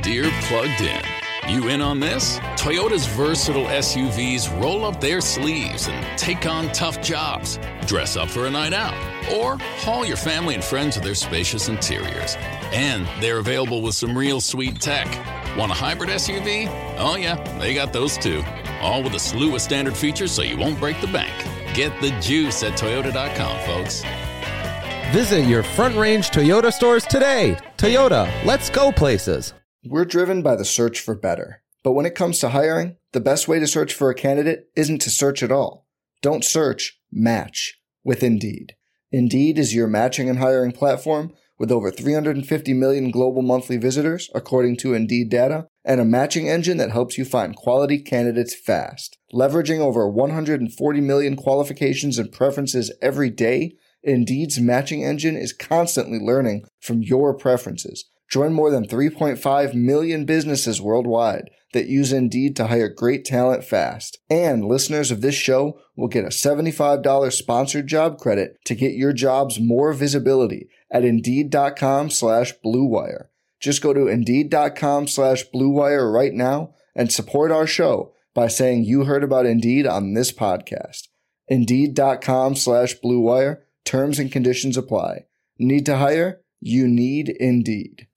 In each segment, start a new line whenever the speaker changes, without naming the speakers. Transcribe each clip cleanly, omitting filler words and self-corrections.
Deere plugged in. You in on this? Toyota's versatile SUVs roll up their sleeves and take on tough jobs. Dress up for a night out, or haul your family and friends with their spacious interiors. And they're available with some real sweet tech. Want a hybrid SUV? Oh yeah, they got those too. All with a slew of standard features so you won't break the bank. Get the juice at Toyota.com, folks.
Visit your Front Range Toyota stores today. Toyota, let's go places.
We're driven by the search for better. But when it comes to hiring, the best way to search for a candidate isn't to search at all. Don't search, match with Indeed. Indeed is your matching and hiring platform with over 350 million global monthly visitors, according to Indeed data, and a matching engine that helps you find quality candidates fast. Leveraging over 140 million qualifications and preferences every day, Indeed's matching engine is constantly learning from your preferences. Join more than 3.5 million businesses worldwide that use Indeed to hire great talent fast. And listeners of this show will get a $75 sponsored job credit to get your jobs more visibility at Indeed.com/Blue Wire. Just go to Indeed.com/Blue Wire right now and support our show by saying you heard about Indeed on this podcast. Indeed.com/Blue Wire. Terms and conditions apply. Need to hire? You need Indeed.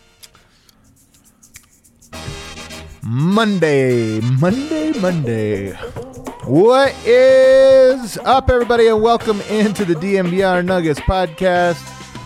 Monday. What is up, everybody, and welcome into the DNVR Nuggets podcast.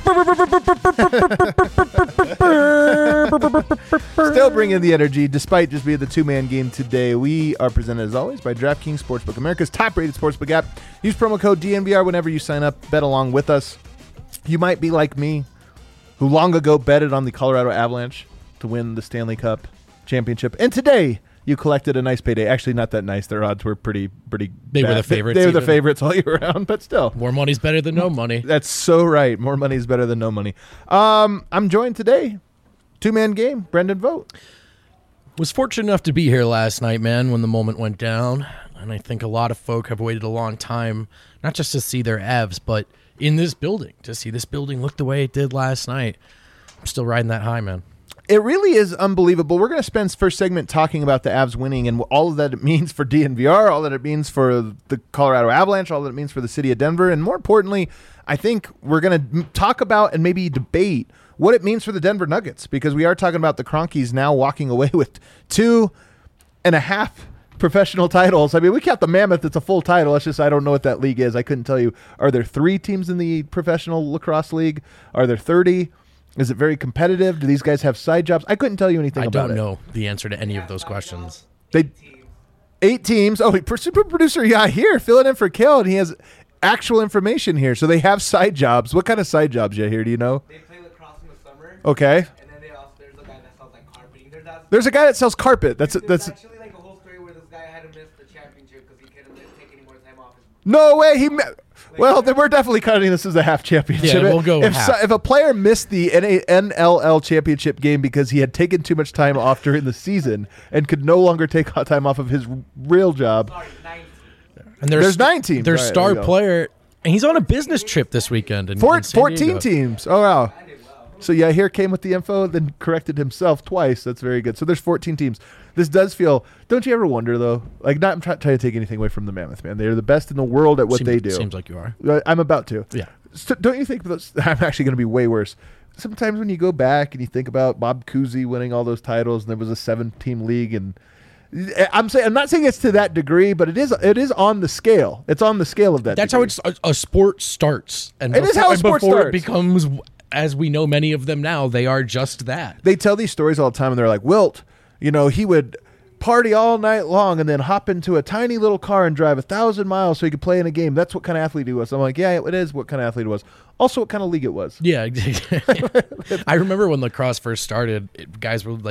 Still bringing the energy, despite just being the two-man game today. We are presented, as always, by DraftKings Sportsbook, America's top-rated sportsbook app. Use promo code DNVR whenever you sign up. Bet along with us. You might be like me, who long ago betted on the Colorado Avalanche to win the Stanley Cup championship, and today you collected a nice payday. Actually, not that nice. Their odds were pretty
They
bad.
were the favorites.
They were the favorites all year round, but still,
more money's better than no money.
That's so right. More money is better than no money. I'm joined today, two-man game, Brendan Vogt.
Was fortunate enough to be here last night, man, when the moment went down, and I think a lot of folk have waited a long time, not just to see their Avs, but in this building, to see this building look the way it did last night. I'm still riding that high, man.
It really is unbelievable. We're going to spend first segment talking about the Avs winning and all that it means for DNVR, all that it means for the Colorado Avalanche, all that it means for the city of Denver, and more importantly, I think we're going to talk about and maybe debate what it means for the Denver Nuggets, because we are talking about the Cronkies now walking away with 2.5 professional titles. I mean, we count the Mammoth, it's a full title. It's just I don't know what that league is. I couldn't tell you. Are there 3 teams in the Professional Lacrosse League? Are there 30? Is it very competitive? Do these guys have side jobs? I couldn't tell you anything about it.
I don't know the answer to any of those questions.
8 teams. Oh, super producer, yeah, here, filling in for Kale, and he has actual information here. So they have side jobs. What kind of side jobs you here? Do you know?
They play lacrosse in the summer.
Okay.
And then there's a guy that sells like carpeting.
There's a guy that sells carpet. That's
actually like a whole story where this guy had to miss the championship because he couldn't take any more time off.
No way. Well, then we're definitely counting this as a half championship.
Yeah, we'll go half.
If a player missed the NLL championship game because he had taken too much time off during the season and could no longer take time off of his real job.
Sorry, 9 teams.
And
there's 9 teams.
Their
Right,
star
there you go.
player, and he's on a business trip this weekend. In San
14
Diego.
teams. Oh, wow. So, yeah, here came with the info, then corrected himself twice. That's very good. So there's 14 teams. This does feel – don't you ever wonder, though? Like, not I'm trying to take anything away from the Mammoth, man. They're the best in the world at what they do.
Seems like you are.
I'm about to.
Yeah.
So don't you think I'm actually going to be way worse? Sometimes when you go back and you think about Bob Cousy winning all those titles and there was a 7-team league, and I'm not saying it's to that degree, but it is on the scale. It's on the scale of that.
That's
degree.
how a sport starts. And
It is how a sport
before
starts.
it becomes, as we know many of them now, they are just that.
They tell these stories all the time, and they're like, Wilt, he would party all night long and then hop into a tiny little car and drive 1,000 miles so he could play in a game. That's what kind of athlete he was. I'm like, yeah, it is what kind of athlete it was. Also, what kind of league it was.
Yeah, I remember when lacrosse first started, guys were like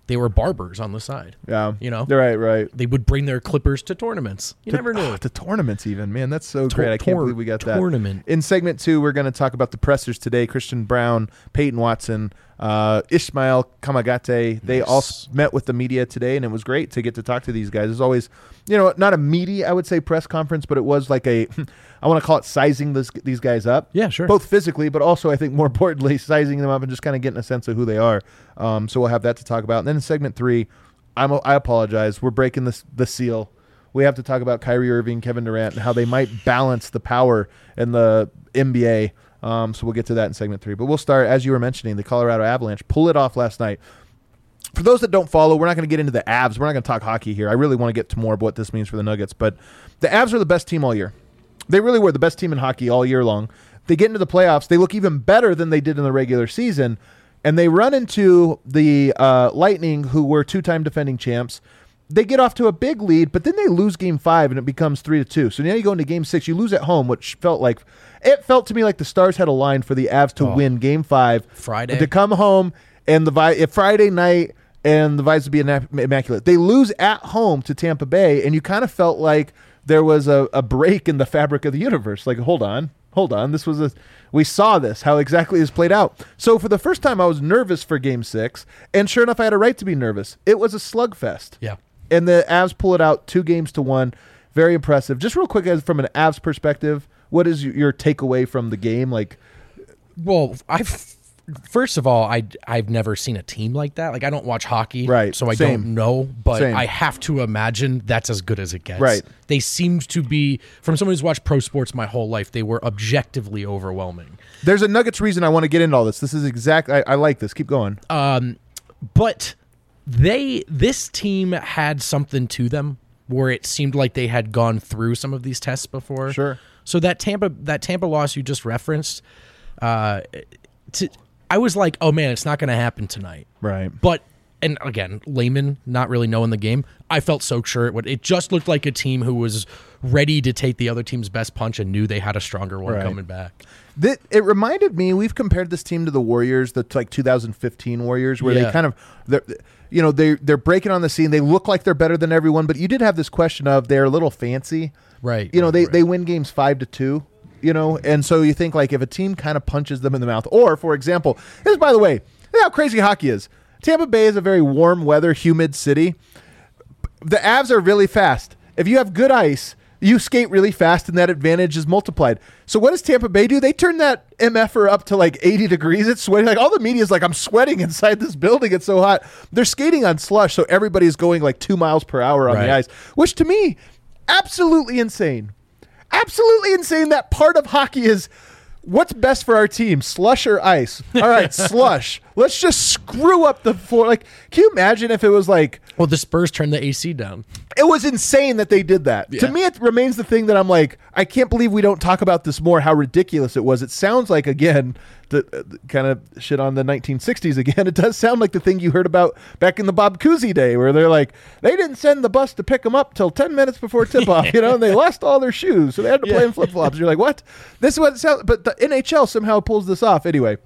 they were barbers on the side.
Yeah.
You know?
Right.
They would bring their clippers to tournaments. You never knew.
To tournaments even. Man, that's so great. I can't believe we got that.
Tournament.
In segment 2, we're going to talk about the pressers today. Christian Brown, Peyton Watson, Ishmael Kamagate. They all met with the media today, and it was great to get to talk to these guys. It's always, not a meaty, I would say, press conference, but it was like I want to call it sizing these guys up.
Yeah, sure.
Both physically, but also I think more importantly, sizing them up and just kind of getting a sense of who they are. So we'll have that to talk about. And then in segment 3, I apologize. We're breaking the seal. We have to talk about Kyrie Irving, Kevin Durant, and how they might balance the power in the NBA. So we'll get to that in segment 3. But we'll start, as you were mentioning, the Colorado Avalanche. Pull it off last night. For those that don't follow, we're not going to get into the Avs. We're not going to talk hockey here. I really want to get to more of what this means for the Nuggets. But the Avs are the best team all year. They really were the best team in hockey all year long. They get into the playoffs. They look even better than they did in the regular season. And they run into the Lightning, who were 2-time defending champs. They get off to a big lead, but then they lose Game 5, and it becomes 3-2. So now you go into Game 6. You lose at home, which felt to me like the stars had aligned for the Avs to win Game 5.
Friday.
To come home, and Friday night, and the vibes would be immaculate. They lose at home to Tampa Bay, and you kind of felt like there was a break in the fabric of the universe. Like, hold on. We saw this, how exactly this played out. So for the first time, I was nervous for Game 6, and sure enough, I had a right to be nervous. It was a slugfest.
Yeah.
And the Avs pull it out 2-1. Very impressive. Just real quick, from an Avs perspective, what is your takeaway from the game?
Well, first of all, I've never seen a team like that. Like, I don't watch hockey,
right?
So I don't know, but I have to imagine that's as good as it gets.
Right.
They seem to be, from someone who's watched pro sports my whole life, they were objectively overwhelming.
There's a Nuggets reason I want to get into all this. This is I like this. Keep going.
But this team had something to them where it seemed like they had gone through some of these tests before.
Sure.
So that Tampa loss you just referenced, I was like, oh man, it's not going to happen tonight.
Right.
But, and again, layman, not really knowing the game, I felt so sure it would. It just looked like a team who was ready to take the other team's best punch and knew they had a stronger one coming back.
It reminded me, we've compared this team to the Warriors, the 2015 Warriors, where they kind of, they're breaking on the scene. They look like they're better than everyone, but you did have this question of they're a little fancy.
Right.
They win games 5-2. And so you think, like, if a team kind of punches them in the mouth, or, for example, this, by the way, this is how crazy hockey is. Tampa Bay is a very warm weather, humid city. The Avs are really fast. If you have good ice, you skate really fast, and that advantage is multiplied. So what does Tampa Bay do? They turn that MFer up to like 80 degrees. It's sweating. Like, all the media is like, I'm sweating inside this building. It's so hot. They're skating on slush, so everybody's going like 2 miles per hour on the ice, which to me, absolutely insane. Absolutely insane. That part of hockey is what's best for our team, slush or ice? All right, slush. Let's just screw up the floor. Like, can you imagine if it was like...
Well, the Spurs turned the AC down.
It was insane that they did that. Yeah. To me, it remains the thing that I'm like, I can't believe we don't talk about this more, how ridiculous it was. It sounds like, again, the kind of shit on the 1960s again. It does sound like the thing you heard about back in the Bob Cousy day, where they're like, they didn't send the bus to pick them up till 10 minutes before tip-off, and they lost all their shoes, so they had to play in flip-flops. You're like, what? This is what it sounds... But the NHL somehow pulls this off. Anyway,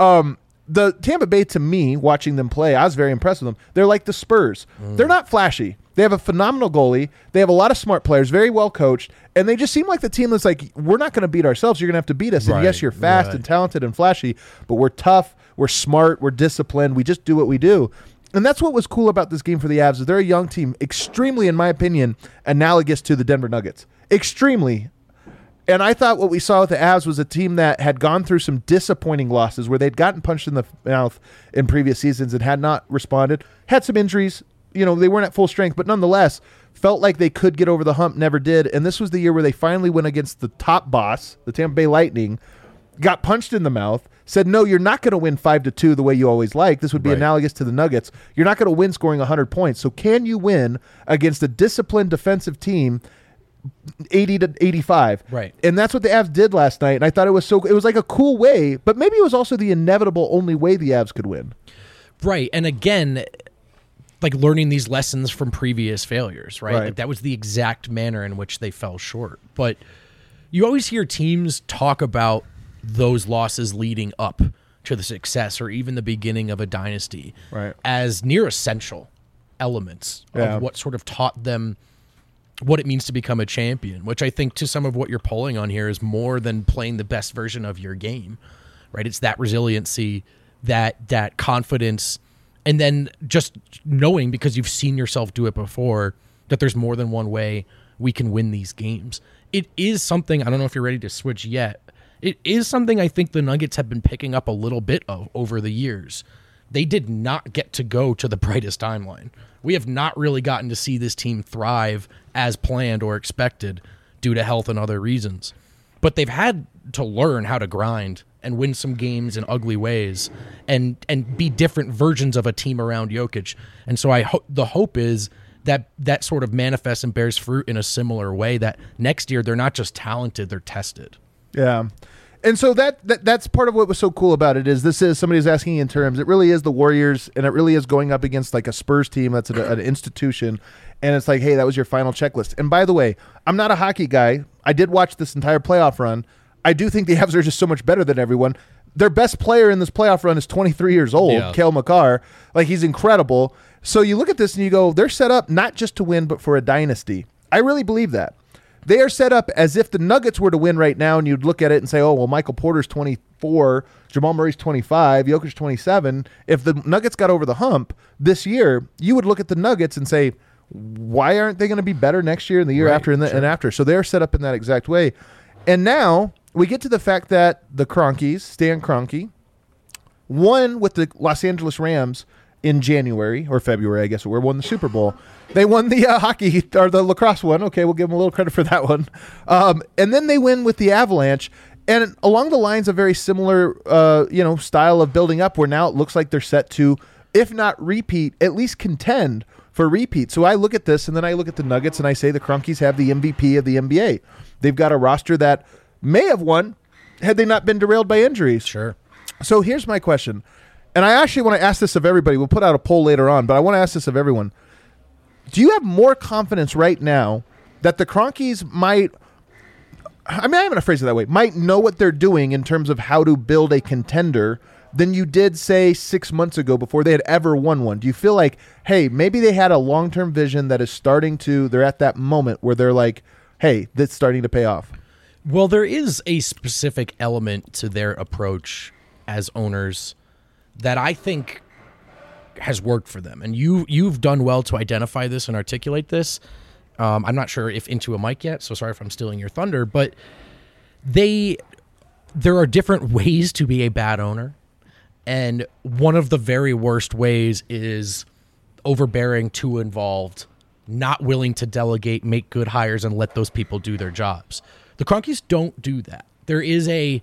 the Tampa Bay, to me, watching them play, I was very impressed with them. They're like the Spurs. They're not flashy. They have a phenomenal goalie. They have a lot of smart players, very well coached, and they just seem like the team that's like, we're not going to beat ourselves. You're going to have to beat us. And yes, you're fast and talented and flashy, but we're tough, we're smart, we're disciplined. We just do what we do. And that's what was cool about this game for the Avs, is they're a young team, extremely, in my opinion, analogous to the Denver Nuggets. Extremely. And I thought what we saw with the Avs was a team that had gone through some disappointing losses where they'd gotten punched in the mouth in previous seasons and had not responded, had some injuries. They weren't at full strength, but nonetheless felt like they could get over the hump, never did. And this was the year where they finally went against the top boss, the Tampa Bay Lightning, got punched in the mouth, said, no, you're not going to win 5-2 the way you always like. This would be analogous to the Nuggets. You're not going to win scoring 100 points. So can you win against a disciplined defensive team 80-85?
Right.
And that's what the Avs did last night. And I thought it was like a cool way, but maybe it was also the inevitable only way the Avs could win.
Right. And again, like learning these lessons from previous failures, right? Like that was the exact manner in which they fell short. But you always hear teams talk about those losses leading up to the success or even the beginning of a dynasty
Right.
as near essential elements
Yeah.
of what sort of taught them what it means to become a champion, which I think to some of what you're pulling on here is more than playing the best version of your game, right? It's that resiliency, that confidence, and then just knowing, because you've seen yourself do it before, that there's more than one way we can win these games. It is something, I don't know if you're ready to switch yet, it is something I think the Nuggets have been picking up a little bit of over the years. They did not get to go to the brightest timeline. We have not really gotten to see this team thrive as planned or expected due to health and other reasons. But they've had to learn how to grind and win some games in ugly ways and be different versions of a team around Jokic. And so the hope is that sort of manifests and bears fruit in a similar way, that next year they're not just talented, they're tested.
Yeah. And so that's part of what was so cool about it is this is somebody's asking in terms, it really is the Warriors, and it really is going up against like a Spurs team that's an institution, and it's like, hey, that was your final checklist. And by the way, I'm not a hockey guy. I did watch this entire playoff run. I do think the Avs are just so much better than everyone. Their best player in this playoff run is 23 years old, Cale Makar. Like, he's incredible. So you look at this and you go, they're set up not just to win, but for a dynasty. I really believe that. They are set up as if the Nuggets were to win right now, and you'd look at it and say, oh, well, Michael Porter's 24, Jamal Murray's 25, Jokic 27. If the Nuggets got over the hump this year, you would look at the Nuggets and say, why aren't they going to be better next year and the year after and after? So they're set up in that exact way. And now we get to the fact that the Kroenkes, Stan Kroenke, won with the Los Angeles Rams in January or February, I guess, we won the Super Bowl. They won the hockey or the lacrosse one. Okay, we'll give them a little credit for that one. And then they win with the Avalanche. And along the lines of very similar, style of building up, where now it looks like they're set to, if not repeat, at least contend for repeat. So I look at this, and then I look at the Nuggets, and I say the Kroenkes have the MVP of the NBA. They've got a roster that may have won had they not been derailed by injuries.
Sure.
So here's my question. And I actually want to ask this of everybody. We'll put out a poll later on, but I want to ask this of everyone. Do you have more confidence right now that the Kroenkes might, I'm going to phrase it that way, might know what they're doing in terms of how to build a contender than you did, say, 6 months ago before they had ever won one? Do you feel like, hey, maybe they had a long-term vision that is they're at that moment where they're like, hey, that's starting to pay off?
Well, there is a specific element to their approach as owners that I think has worked for them. And you've done well to identify this and articulate this. I'm not sure if into a mic yet, so sorry if I'm stealing your thunder, but there are different ways to be a bad owner. And one of the very worst ways is overbearing, too involved, not willing to delegate, make good hires, and let those people do their jobs. The Kroenkes don't do that. There is a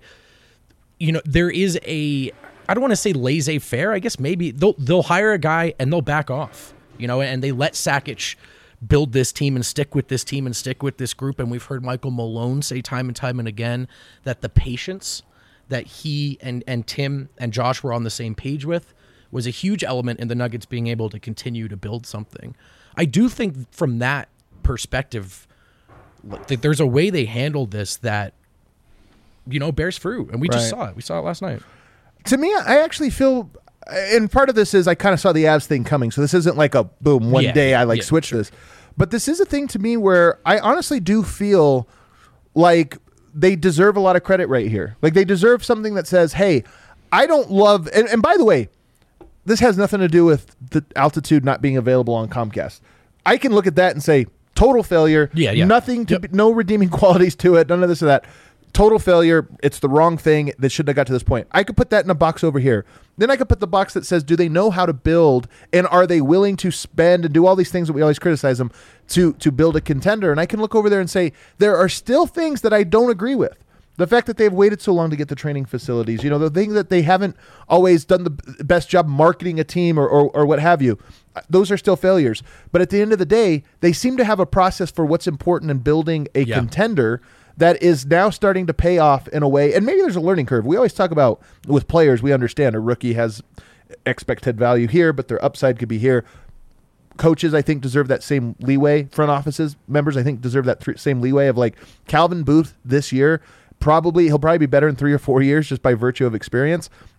I don't want to say laissez-faire. I guess maybe they'll hire a guy and they'll back off, and they let Sakic build this team and stick with this team and stick with this group. And we've heard Michael Malone say time and again that the patience that he and Tim and Josh were on the same page with was a huge element in the Nuggets being able to continue to build something. I do think from that perspective that there's a way they handled this that, bears fruit. And we just saw it. We saw it last night.
To me, I actually feel, and part of this is I kind of saw the Avs thing coming, so this isn't like a boom, one day I switched this. But this is a thing to me where I honestly do feel like they deserve a lot of credit right here. Like, they deserve something that says, hey, I don't love, and by the way, this has nothing to do with the altitude not being available on Comcast. I can look at that and say, total failure, nothing to no redeeming qualities to it, none of this or that. Total failure. It's the wrong thing that shouldn't have got to this point. I could put that in a box over here. Then I could put the box that says, do they know how to build, and are they willing to spend and do all these things that we always criticize them to build a contender? And I can look over there and say, there are still things that I don't agree with. The fact that they've waited so long to get the training facilities, the thing that they haven't always done the best job marketing a team or what have you, those are still failures. But at the end of the day, they seem to have a process for what's important in building a contender that is now starting to pay off in a way. And maybe there's a learning curve. We always talk about with players, we understand a rookie has expected value here, but their upside could be here. Coaches, I think, deserve that same leeway. Front offices members, I think, deserve that same leeway of like Calvin Booth this year. He'll probably be better in 3 or 4 years just by virtue of experience.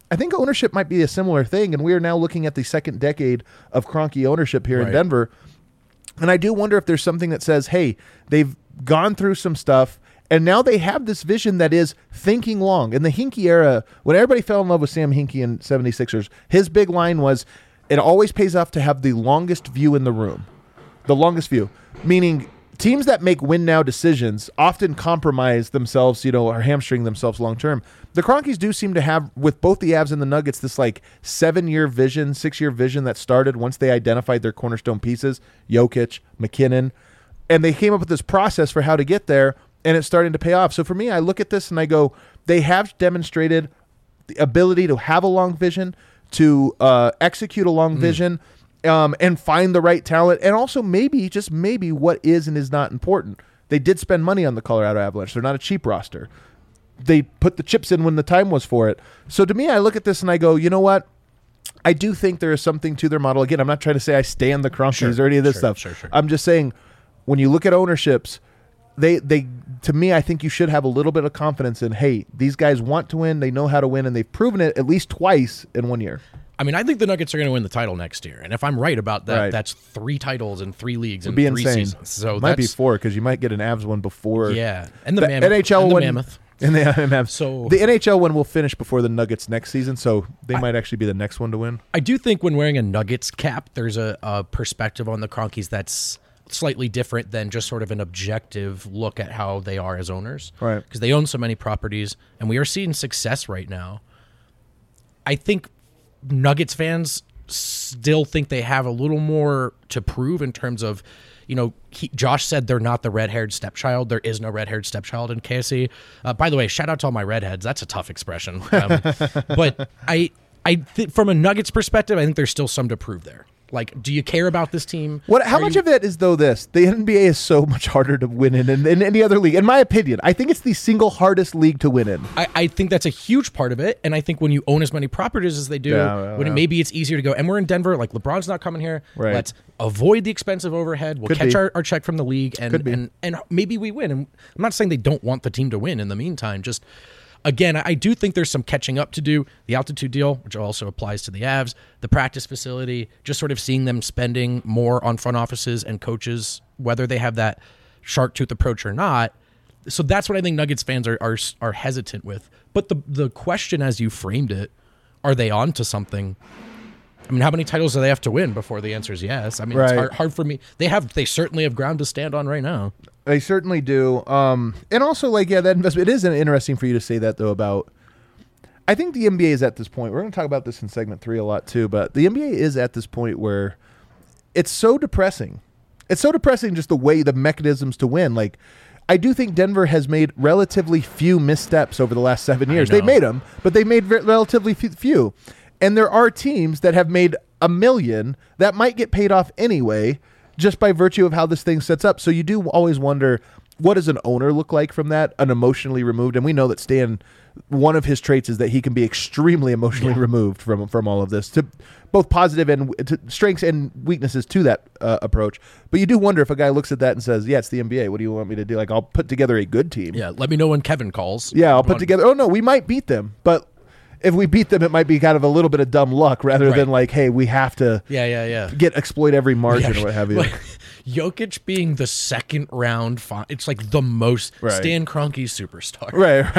I think ownership might be a similar thing, and we are now looking at the second decade of Kroenke ownership here in Denver. And I do wonder if there's something that says, hey, they've gone through some stuff, and now they have this vision that is thinking long. In the Hinkie era, when everybody fell in love with Sam Hinkie and 76ers, his big line was, it always pays off to have the longest view in the room. The longest view, meaning teams that make win-now decisions often compromise themselves, or hamstring themselves long-term. The Kroenkes do seem to have, with both the Avs and the Nuggets, this 6-year vision that started once they identified their cornerstone pieces, Jokic, McKinnon, and they came up with this process for how to get there, and it's starting to pay off. So for me, I look at this and I go, they have demonstrated the ability to have a long vision, to execute a long vision, and find the right talent, and also maybe, just maybe, what is and is not important. They did spend money on the Colorado Avalanche. They're not a cheap roster. They put the chips in when the time was for it. So to me, I look at this and I go, you know what? I do think there is something to their model. Again, I'm not trying to say I stand the Kroenkes or any of this stuff.
Sure.
I'm just saying, when you look at ownerships, they to me, I think you should have a little bit of confidence in, hey, these guys want to win, they know how to win, and they've proven it at least twice in 1 year.
I mean, I think the Nuggets are going to win the title next year, and if I'm right about that, that's 3 titles in 3 leagues in 3 seasons. So
it might be 4 because you might get an Avs one before.
Yeah, and the Mammoth,
NHL
and the
one,
Mammoth.
And the Mammoth.
So
the NHL one will finish before the Nuggets next season, so they might actually be the next one to win.
I do think when wearing a Nuggets cap, there's a perspective on the Kroenkes that's slightly different than just sort of an objective look at how they are as owners.
Right.
Because they own so many properties, and we are seeing success right now. I think Nuggets fans still think they have a little more to prove in terms of, Josh said they're not the red-haired stepchild. There is no red-haired stepchild in KSE. By the way, shout out to all my redheads. That's a tough expression. But from a Nuggets perspective, I think there's still some to prove there. Like, do you care about this team?
How much of it is, though, this? The NBA is so much harder to win in than any other league. In my opinion, I think it's the single hardest league to win in.
I think that's a huge part of it, and I think when you own as many properties as they do, maybe it's easier to go, and we're in Denver, like LeBron's not coming here.
Right.
Let's avoid the expensive overhead. We'll catch our check from the league, and maybe we win. And I'm not saying they don't want the team to win in the meantime, just... Again, I do think there's some catching up to do. The altitude deal, which also applies to the Avs, the practice facility, just sort of seeing them spending more on front offices and coaches, whether they have that shark tooth approach or not. So that's what I think Nuggets fans are hesitant with. But the question as you framed it, are they on to something? I mean, how many titles do they have to win before the answer is yes? I mean, It's hard for me. They certainly have ground to stand on right now.
They certainly do. And also, that investment, it is interesting for you to say that, though, about, I think the NBA is at this point, we're going to talk about this in segment 3 a lot, too, but the NBA is at this point where it's so depressing. It's so depressing just the mechanisms to win. Like, I do think Denver has made relatively few missteps over the last 7 years. They've made them, but they've made relatively few. And there are teams that have made a million that might get paid off anyway, just by virtue of how this thing sets up. So you do always wonder, what does an owner look like from that, an emotionally removed? And we know that Stan, one of his traits is that he can be extremely emotionally removed from all of this, to both positive and to strengths and weaknesses to that approach. But you do wonder if a guy looks at that and says, yeah, it's the NBA. What do you want me to do? Like, I'll put together a good team.
Yeah, let me know when Kevin calls.
Yeah, I'll put together, we might beat them, but if we beat them, it might be kind of a little bit of dumb luck rather than like, hey, we have to exploit every margin or what have you.
Jokic being the second round, it's like the most Stan Kroenke superstar.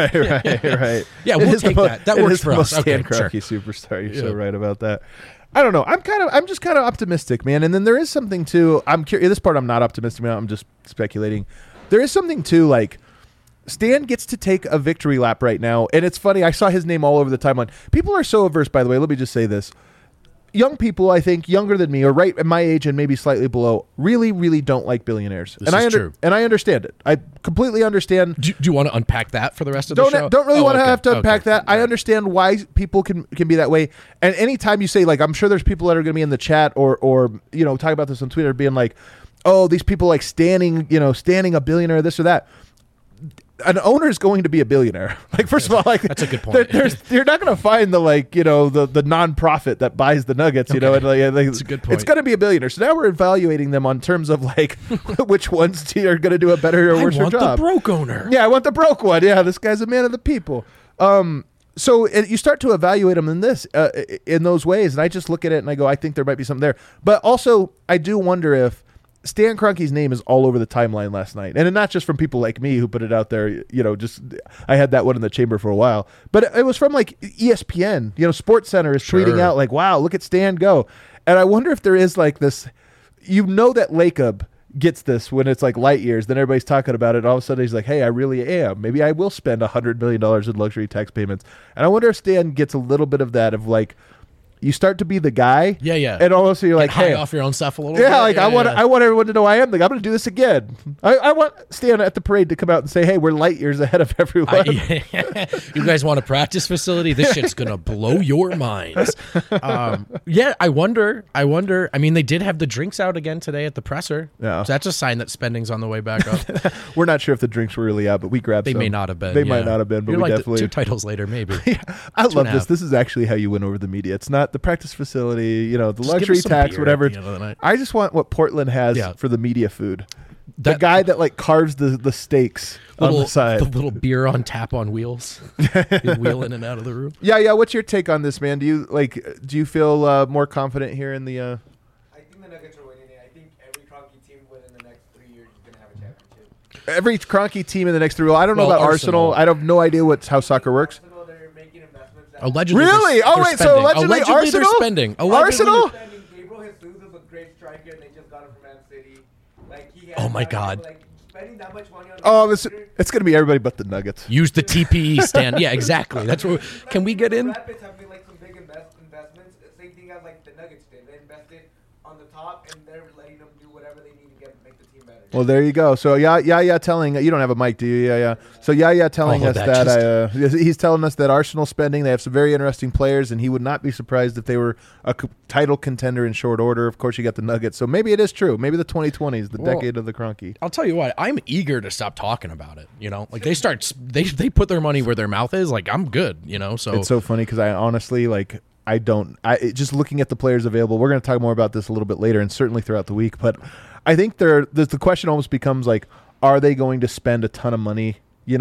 Right.
Yeah, we'll take that. That works for us.
Stan Kroenke superstar. You're so right about that. I don't know. I'm just kind of optimistic, man. And then there is something too. I'm curious. This part I'm not optimistic about. I'm just speculating. There is something too, like, Stan gets to take a victory lap right now, and it's funny. I saw his name all over the timeline. People are so averse, by the way. Let me just say this. Young people, I think, younger than me, or right at my age and maybe slightly below, really, really don't like billionaires.
This is true.
And I understand it. I completely understand.
Do you want to unpack that for the rest of the show?
Don't really want to have to unpack that. I understand why people can be that way. And anytime you say, like, I'm sure there's people that are going to be in the chat or talk about this on Twitter being like, oh, these people like standing a billionaire, this or that. An owner is going to be a billionaire. Like, first of all, like,
that's a good point.
You're not going to find the the nonprofit that buys the Nuggets. And
that's a good point.
It's going to be a billionaire. So now we're evaluating them on terms of like which ones are going to do a better or worse job.
I want the broke owner.
Yeah, I want the broke one. Yeah, this guy's a man of the people. So you start to evaluate them in those ways, and I just look at it and I go, I think there might be something there. But also, I do wonder if Stan Kroenke's name is all over the timeline last night, and not just from people like me who put it out there. Just I had that one in the chamber for a while, but it was from like ESPN. Sports Center is tweeting out like, "Wow, look at Stan go," and I wonder if there is like this. That Lacob gets this when it's like light years. Then everybody's talking about it. All of a sudden, he's like, "Hey, I really am. Maybe I will spend $100 million in luxury tax payments." And I wonder if Stan gets a little bit of that of like. You start to be the guy, and all of a sudden you're like,
high
"Hey,
off your own stuff a little
yeah,
bit."
like I want everyone to know I am. Like I'm going to do this again. I want Stan at the parade to come out and say, "Hey, we're light years ahead of everyone."
You guys want a practice facility? This shit's going to blow your minds. I wonder. I mean, they did have the drinks out again today at the presser.
Yeah.
So that's a sign that spending's on the way back up.
We're not sure if the drinks were really out, but we grabbed
They
some.
may not have been.
They might not have been, but
You're
we
like
definitely.
2 titles later, maybe.
I love this.
2.5.
This is actually how you win over the media. It's not the practice facility, the
Just
luxury
give us some
tax,
beer
whatever.
at the end of the night.
I just want what Portland has for the media food. The guy that like carves the steaks on the side.
The little beer on tap on wheels. You wheel in and out of the room.
Yeah. What's your take on this, man? Do you feel more confident here in the?
I think the Nuggets are winning it. I think every Kroenke team within the next 3 years is going to have a championship.
Every Kroenke team in the next 3. Well, I don't know about Arsenal. I have no idea how soccer works.
Arsenal, they're making investments.
Allegedly,
really?
they're
So
spending.
allegedly Arsenal?
They're spending.
Arsenal?
Gabriel Jesus is a great striker, and they just got him from Man City. Like he
Oh my God.
Like spending that much money on.
It's going to be everybody but the Nuggets.
Use the TPE stand. Yeah, exactly. That's what. Can we get in?
The Rapids have made like some big investments. Same thing as like the Nuggets did. They invested on the top, and they're letting them do whatever they need to make the team better.
Well, there you go. So yeah, telling you don't have a mic, do you? Yeah. So yeah, telling us that he's telling us that Arsenal spending. They have some very interesting players, and he would not be surprised if they were a title contender in short order. Of course, you got the Nuggets, so maybe it is true. Maybe the 2020s, the decade of the Kroenke.
I'll tell you what. I'm eager to stop talking about it. Like they put their money where their mouth is. Like I'm good. So
it's so funny because I honestly like. Just looking at the players available, we're going to talk more about this a little bit later and certainly throughout the week. But I think the question almost becomes like, are they going to spend a ton of money,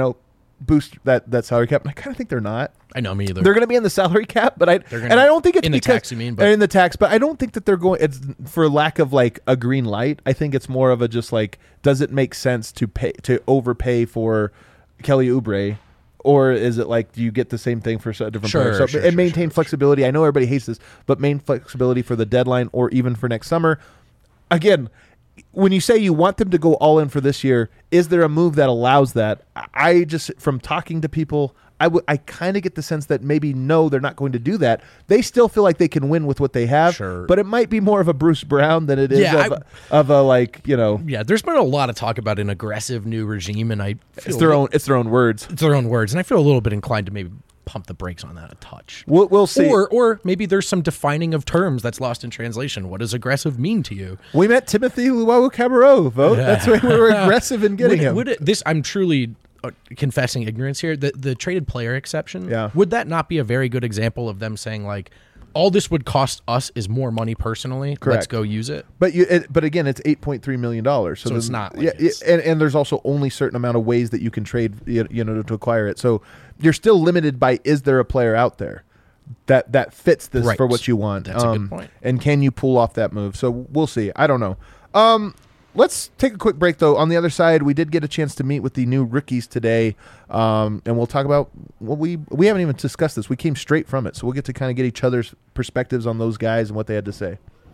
boost that salary cap? And I kind of think they're not.
I know, me either.
They're going to be in the salary cap, but I don't think it's
in the tax. You mean? But
in the tax, but I don't think that they're going. It's for lack of like a green light. I think it's more of a just like, does it make sense to overpay for Kelly Oubre? Or is it like, do you get the same thing for a different player? And maintain flexibility. I know everybody hates this, but maintain flexibility for the deadline or even for next summer. Again, when you say you want them to go all in for this year, is there a move that allows that? I just, from talking to people, I kind of get the sense that maybe no, they're not going to do that. They still feel like they can win with what they have, but it might be more of a Bruce Brown than it is of a like,
Yeah, there's been a lot of talk about an aggressive new regime, and
it's their own words.
It's their own words, and I feel a little bit inclined to maybe pump the brakes on that a touch.
We'll see.
Or maybe there's some defining of terms that's lost in translation. What does aggressive mean to you?
We met Timothy Luwawu-Cabarrot, vote. That's why we were aggressive in getting him.
I'm truly confessing ignorance here. The traded player exception.
Yeah.
Would that not be a very good example of them saying like, all this would cost us is more money personally.
Correct.
Let's go use it.
But but again, it's $8.3 million. So
it's not. Like
and there's also only a certain amount of ways that you can trade, to acquire it. So you're still limited by, is there a player out there that fits this for what you want?
That's a good point.
And can you pull off that move? So we'll see. I don't know. Let's take a quick break, though. On the other side, we did get a chance to meet with the new rookies today, and we'll talk about what we haven't even discussed this. We came straight from it, so we'll get to kind of get each other's perspectives on those guys and what they had to say.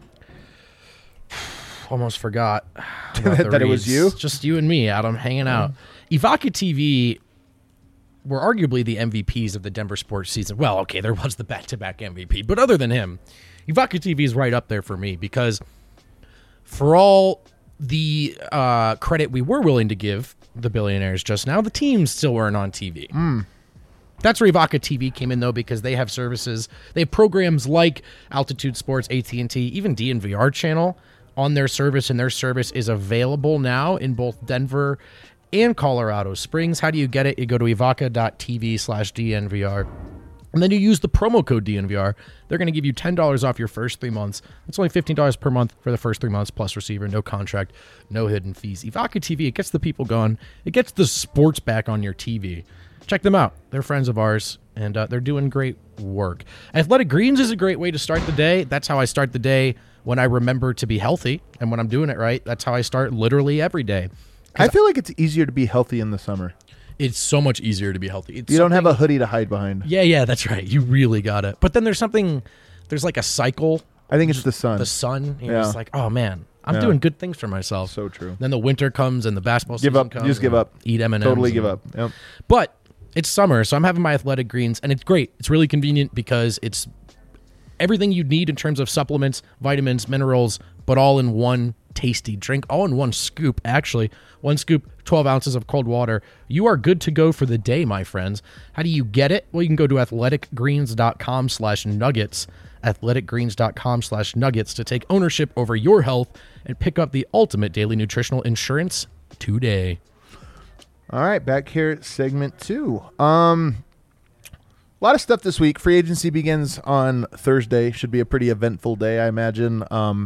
Almost forgot
that it was you?
Just you and me, Adam, hanging out. Ivaka TV were arguably the MVPs of the Denver sports season. Well, okay, there was the back-to-back MVP, but other than him, Ivaka TV is right up there for me because for all the credit we were willing to give the billionaires just now, the teams still weren't on TV. That's where Ivaka TV came in, though, because they have services. They have programs like Altitude Sports, AT&T, even DNVR channel on their service, and their service is available now in both Denver and Colorado Springs. How do you get it? You go to ivaka.tv/DNVR. And then you use the promo code DNVR. They're going to give you $10 off your first 3 months. It's only $15 per month for the first 3 months, plus receiver, no contract, no hidden fees. Ivaka TV, it gets the people going. It gets the sports back on your TV. Check them out. They're friends of ours. and they're doing great work. Athletic Greens is a great way to start the day. That's how I start the day when I remember to be healthy, and when I'm doing it right, that's how I start literally every day.
I feel like it's easier to be healthy in the summer.
It's so much easier to be healthy.
You don't have a hoodie to hide behind.
Yeah, that's right. You really got it. But then there's like a cycle.
I think it's the sun.
The sun. You're just like, oh man, I'm doing good things for myself.
So true.
Then the winter comes and the basketball season comes.
You just give up.
Eat M&Ms.
Totally give up. Yep.
But it's summer, so I'm having my Athletic Greens, and it's great. It's really convenient because it's everything you need in terms of supplements, vitamins, minerals, but all in one tasty drink, all in one scoop, actually. One scoop, 12 ounces of cold water. You are good to go for the day, my friends. How do you get it? Well, you can go to athleticgreens.com/nuggets, athleticgreens.com/nuggets to take ownership over your health and pick up the ultimate daily nutritional insurance today.
All right, back here at segment 2. A lot of stuff this week. Free agency begins on Thursday. Should be a pretty eventful day, I imagine.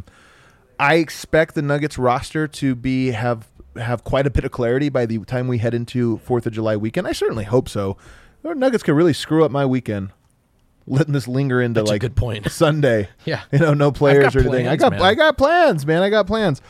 I expect the Nuggets roster to have quite a bit of clarity by the time we head into 4th of July weekend. I certainly hope so. The Nuggets could really screw up my weekend, letting this linger into
That's a good point.
Sunday.
Yeah,
no players or anything. I got plans, man. I got plans.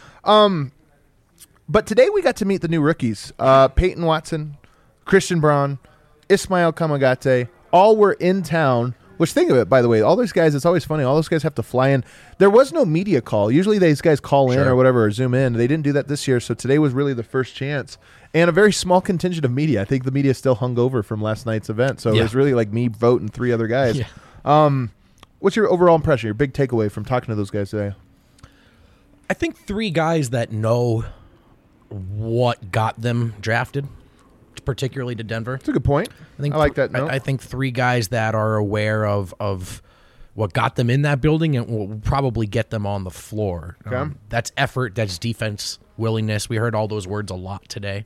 But today we got to meet the new rookies. Peyton Watson, Christian Braun, Ismail Kamagate, all were in town. Which, think of it, by the way, all those guys, it's always funny. All those guys have to fly in. There was no media call. Usually these guys call in or whatever or Zoom in. They didn't do that this year, so today was really the first chance. And a very small contingent of media. I think the media still hung over from last night's event. So it was really like me, Vogt, and 3 other guys. Yeah. What's your overall impression, your big takeaway from talking to those guys today?
I think 3 guys that know what got them drafted, particularly to Denver.
That's a good point. I like that.
I think 3 guys that are aware of what got them in that building and will probably get them on the floor.
Okay.
That's effort, that's defense, willingness. We heard all those words a lot today.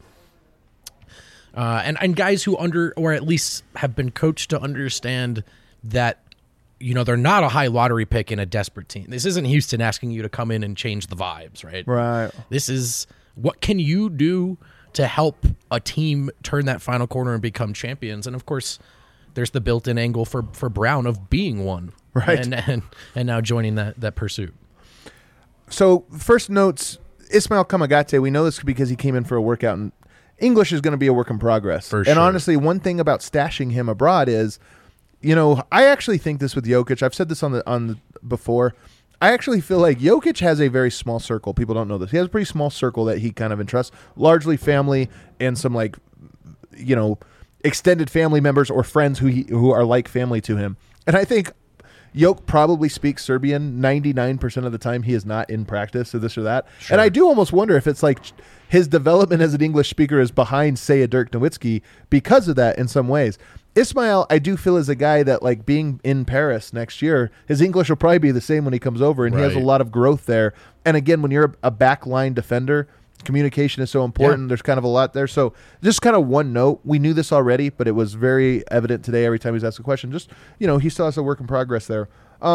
And guys who or at least have been coached to understand that, they're not a high lottery pick in a desperate team. This isn't Houston asking you to come in and change the vibes, right?
Right.
This is what can you do to help a team turn that final corner and become champions. And, of course, there's the built-in angle for Brown of being one.
Right.
And now joining that pursuit.
So, first notes, Ismail Kamagate, we know this because he came in for a workout, and English is going to be a work in progress.
For sure.
And honestly, one thing about stashing him abroad is, I actually think this with Jokic. I've said this on the before. I actually feel like Jokic has a very small circle. People don't know this. He has a pretty small circle that he kind of entrusts, largely family and some extended family members or friends who are like family to him. And I think Jokic probably speaks Serbian 99% of the time. He is not in practice or this or that. Sure. And I do almost wonder if it's like his development as an English speaker is behind, say, a Dirk Nowitzki because of that in some ways. Ismail, I do feel, is a guy that, like, being in Paris next year, his English will probably be the same when he comes over, and he has a lot of growth there. And again, when you're a backline defender, communication is so important. Yeah. There's kind of a lot there. So just kind of one note. We knew this already, but it was very evident today every time he's asked a question. Just, he still has a work in progress there.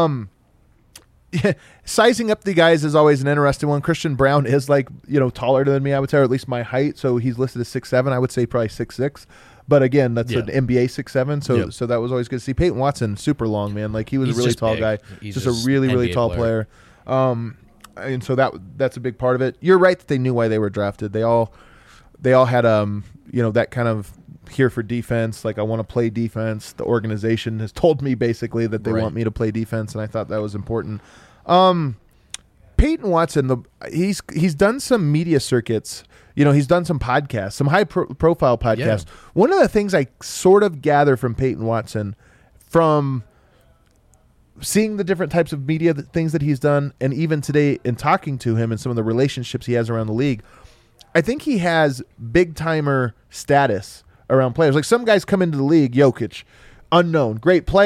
Sizing up the guys is always an interesting one. Christian Braun is taller than me, I would say, or at least my height. So he's listed as 6'7". I would say probably 6'6". But again, that's an NBA 6'7", so that was always good to see. Peyton Watson, super long, man. Like, he was a really tall guy. He's just a really, really tall player. And so that's a big part of it. You're right that they knew why they were drafted. They all had that kind of here for defense. Like, I want to play defense. The organization has told me basically that they want me to play defense, and I thought that was important. Peyton Watson, he's done some media circuits. He's done some podcasts, some high-profile podcasts. Yeah. One of the things I sort of gather from Peyton Watson, from seeing the different types of media things that he's done, and even today in talking to him and some of the relationships he has around the league, I think he has big-timer status around players. Like, some guys come into the league, Jokic, unknown, great player,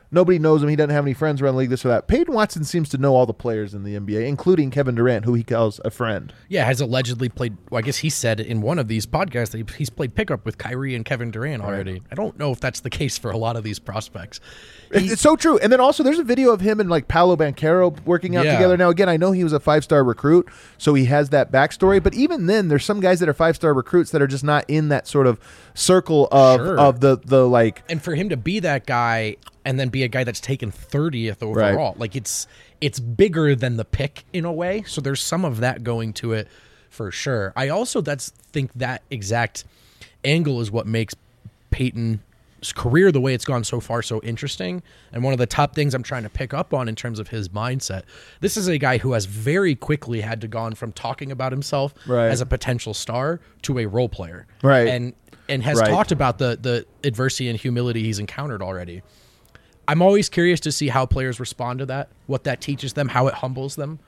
nobody knows him. He doesn't have any friends around the league, this or that. Peyton Watson seems to know all the players in the NBA, including Kevin Durant, who he calls a friend.
Yeah, has allegedly played, well, I guess he said in one of these podcasts that he's played pickup with Kyrie and Kevin Durant already. Right. I don't know if that's the case for a lot of these prospects.
It's so true. And then also there's a video of him and like Paolo Banchero working out together. Now, again, I know he was a 5-star recruit, so he has that backstory. But even then, there's some guys that are 5-star recruits that are just not in that sort of circle of the like.
And for him to be that guy and then be a guy that's taken 30th overall, like it's bigger than the pick in a way. So there's some of that going to it for sure. I also think that exact angle is what makes Peyton's career, the way it's gone so far, so interesting. And one of the top things I'm trying to pick up on in terms of his mindset. This is a guy who has very quickly had to gone from talking about himself as a potential star to a role player.
Right.
And has talked about the adversity and humility he's encountered already. I'm always curious to see how players respond to that, what that teaches them, how it humbles them.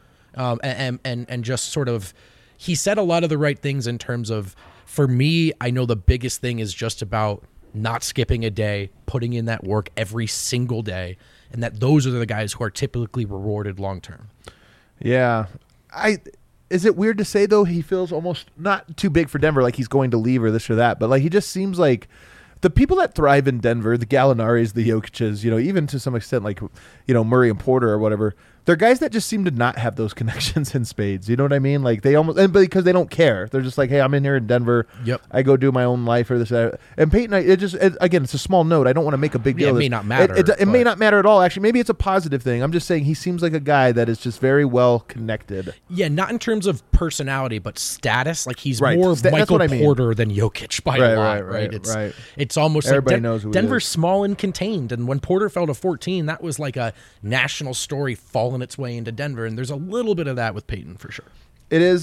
And just sort of, he said a lot of the right things in terms of, for me, I know the biggest thing is just about not skipping a day, putting in that work every single day, and that those are the guys who are typically rewarded long term.
Yeah. Is it weird to say, though, he feels almost not too big for Denver, like he's going to leave or this or that, but like he just seems like the people that thrive in Denver, the Gallinaris, the Jokic's, even to some extent like, Murray and Porter or whatever, they're guys that just seem to not have those connections in spades. You know what I mean? Like they almost, and because they don't care. They're just like, hey, I'm in here in Denver.
Yep.
I go do my own life or this. And Peyton, again, it's a small note. I don't want to make a big deal.
It may not matter.
It may not matter at all. Actually, maybe it's a positive thing. I'm just saying he seems like a guy that is just very well connected.
Yeah, not in terms of personality, but status. Like he's
right.
more Michael
Porter
Porter than Jokic by a lot. Right. It's almost
everybody
like
knows who
Denver's small and contained. And when Porter fell to 14, that was like a national story falling its way into Denver. And there's a little bit of that with Peyton for sure.
It is,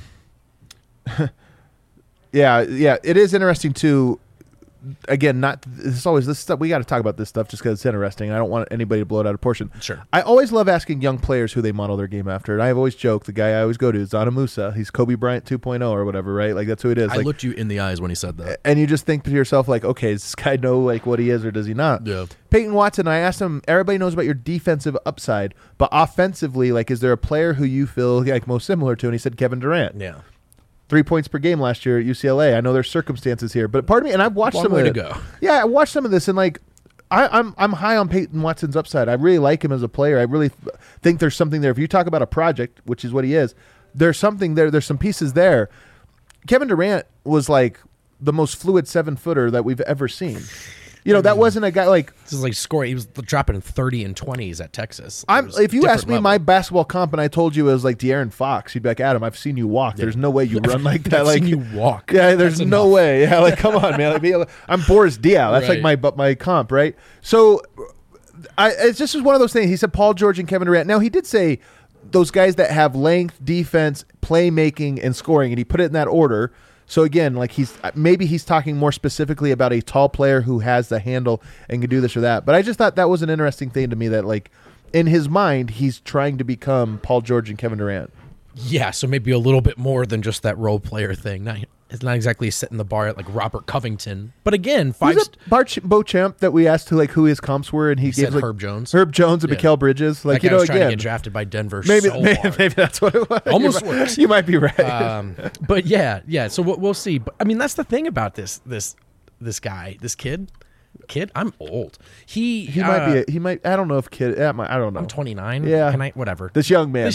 yeah, it is interesting too. Again, this stuff. We got to talk about this stuff just because it's interesting. I don't want anybody to blow it out of proportion.
Sure.
I always love asking young players who they model their game after, and I've always joked the guy I always go to is Zana Musa. He's Kobe Bryant 2.0 or whatever, right? Like that's who it is.
I looked you in the eyes when he said that,
and you just think to yourself like, okay, does this guy know like what he is or does he not?
Yeah.
Peyton Watson, I asked him. Everybody knows about your defensive upside, but offensively, like, is there a player who you feel like most similar to? And he said Kevin Durant.
Yeah.
3 points per game last year at UCLA. I know there's circumstances here, but part of me, and I've watched some of it.
Long way to go.
Yeah, I watched some of this, and like, I'm high on Peyton Watson's upside. I really like him as a player. I really think there's something there. If you talk about a project, which is what he is, there's something there. There's some pieces there. Kevin Durant was like the most fluid 7-footer that we've ever seen. That wasn't a guy like
this is like scoring. He was dropping 30 and 20s at Texas.
If you asked me my basketball comp and I told you it was like De'Aaron Fox, you'd be like, Adam, I've seen you walk. Yeah. There's no way you run like that.
I've seen you walk.
Yeah, there's no way. Yeah, like come on, man. I'm Boris Diaw. That's
right.
like my comp, right? So it's just one of those things. He said Paul George and Kevin Durant. Now he did say those guys that have length, defense, playmaking, and scoring, and he put it in that order. So again, like he's talking more specifically about a tall player who has the handle and can do this or that. But I just thought that was an interesting thing to me that like in his mind he's trying to become Paul George and Kevin Durant.
Yeah, so maybe a little bit more than just that role player thing. It's not exactly setting the bar at like Robert Covington, but again,
Beauchamp that we asked who his comps were, and he gave like
Herb Jones
and Mikal Bridges. Like
that guy was trying to get drafted by Denver.
Maybe that's what it was.
Almost works.
You might be right.
But yeah. So we'll see. But I mean, that's the thing about this guy, this kid. I'm old. He might. I don't know if kid. I don't know. I'm 29.
Yeah.
Can I? Whatever.
This young man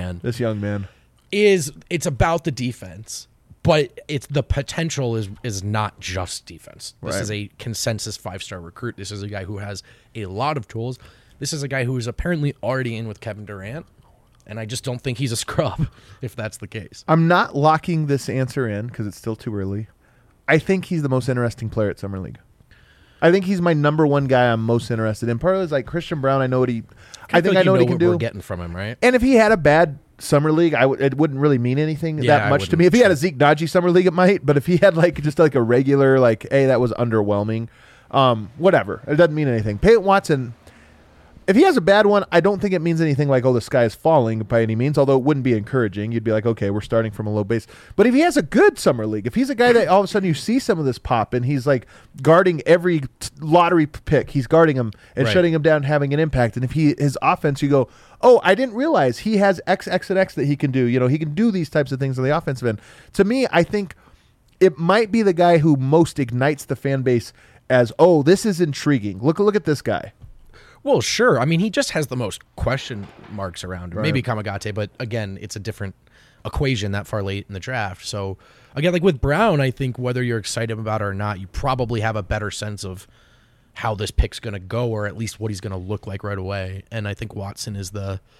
it's about the defense. But the potential is not just defense. This is a consensus 5-star recruit. This is a guy who has a lot of tools. This is a guy who is apparently already in with Kevin Durant, and I just don't think he's a scrub if that's the case.
I'm not locking this answer in because it's still too early. I think he's the most interesting player at Summer League. I think he's my number one guy I'm most interested in. Part of it is like Christian Brown. I know what he can do.
We're getting from him, right?
And if he had a bad Summer League, it wouldn't really mean anything that much to me. If he had a Zeke Naji Summer League, it might. But if he had like just like a regular, like, hey, that was underwhelming, whatever. It doesn't mean anything. Peyton Watson, If he has a bad one, I don't think it means anything like, oh, the sky is falling by any means, although it wouldn't be encouraging. You'd be like, okay, we're starting from a low base. But if he has a good summer league, if he's a guy that all of a sudden you see some of this pop and he's like guarding every lottery pick, he's guarding him and shutting him down, having an impact. And if his offense, you go, oh, I didn't realize he has X, X, and X that he can do. You know, he can do these types of things on the offensive end. To me, I think it might be the guy who most ignites the fan base as, oh, this is intriguing. Look at this guy.
Well, sure. I mean, he just has the most question marks around him. Maybe Kamagate, but again, it's a different equation that far late in the draft. So again, like with Brown, I think whether you're excited about it or not, you probably have a better sense of how this pick's going to go, or at least what he's going to look like right away. And I think Watson is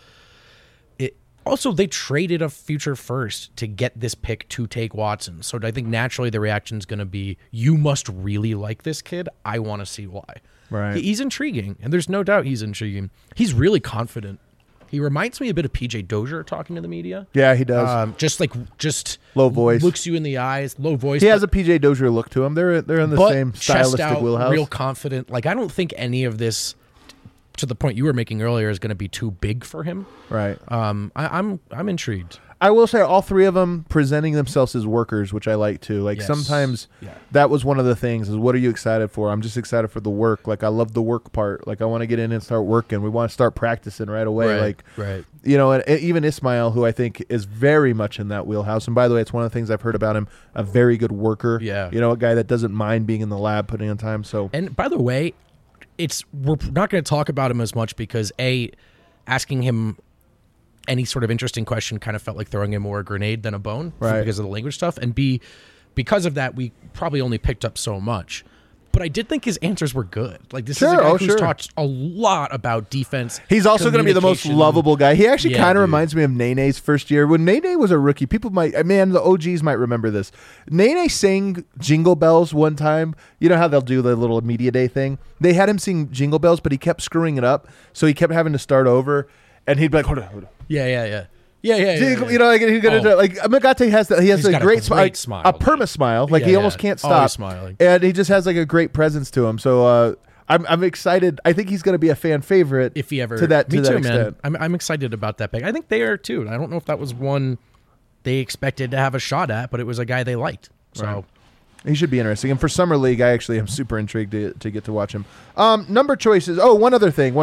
also, they traded a future first to get this pick to take Watson. So I think naturally the reaction is going to be, you must really like this kid. I want to see why.
Right.
He's intriguing, and there's no doubt he's intriguing. He's really confident. He reminds me a bit of PJ Dozier talking to the media.
Yeah, he does.
Just
low voice,
looks you in the eyes, low voice.
He has a PJ Dozier look to him. They're in the same stylistic
out,
wheelhouse.
Real confident. Like, I don't think any of this, to the point you were making earlier, is going to be too big for him.
Right.
I'm intrigued.
I will say all three of them presenting themselves as workers, which I like too. Like sometimes that was one of the things is, what are you excited for? I'm just excited for the work. Like, I love the work part. Like, I want to get in and start working. We want to start practicing right away.
Right.
You know, and even Ismail, who I think is very much in that wheelhouse. And by the way, it's one of the things I've heard about him, a very good worker.
Yeah.
You know, a guy that doesn't mind being in the lab, putting in time. So,
and by the way, we're not going to talk about him as much because asking him any sort of interesting question kind of felt like throwing him more a grenade than a bone because of the language stuff. And B, because of that, we probably only picked up so much. But I did think his answers were good. Like, this is a guy who's talked a lot about defense.
He's also going to be the most lovable guy. He actually kind of reminds me of Nene's first year. When Nene was a rookie, people the OGs might remember this. Nene sang Jingle Bells one time. You know how they'll do the little media day thing? They had him sing Jingle Bells, but he kept screwing it up. So he kept having to start over. And he'd be like, hold on.
Yeah.
You know, like he's gonna do, like Magate has that. He has a great smile, a perma smile. Like he almost can't stop.
Always smiling.
And he just has like a great presence to him. So I'm excited. I think he's going to be a fan favorite
if he ever
to that extent.
Man. I'm excited about that pick. I think they are too. I don't know if that was one they expected to have a shot at, but it was a guy they liked. So
he should be interesting. And for Summer League, I actually am super intrigued to get to watch him. Number choices. Oh, one other thing.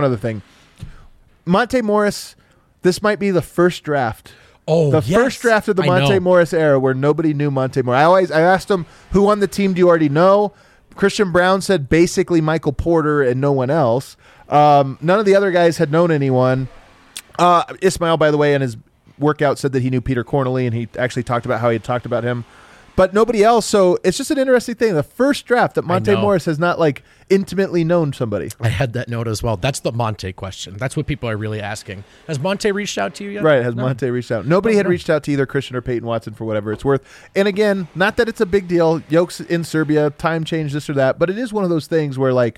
Monte Morris. This might be the first draft. First draft of the Monte Morris era where nobody knew Monte Morris. I asked him, who on the team do you already know? Christian Brown said basically Michael Porter and no one else. None of the other guys had known anyone. Ismail, by the way, in his workout said that he knew Peter Cornely, and he actually talked about how he had talked about him. But nobody else, so it's just an interesting thing. The first draft that Monte Morris has not like intimately known somebody.
I had that note as well. That's the Monte question. That's what people are really asking. Has Monte reached out to you yet?
Right, has Monte reached out? Nobody had reached out to either Christian or Peyton Watson for whatever it's worth. And again, not that it's a big deal. Yoke's in Serbia, time change, this or that. But it is one of those things where, like,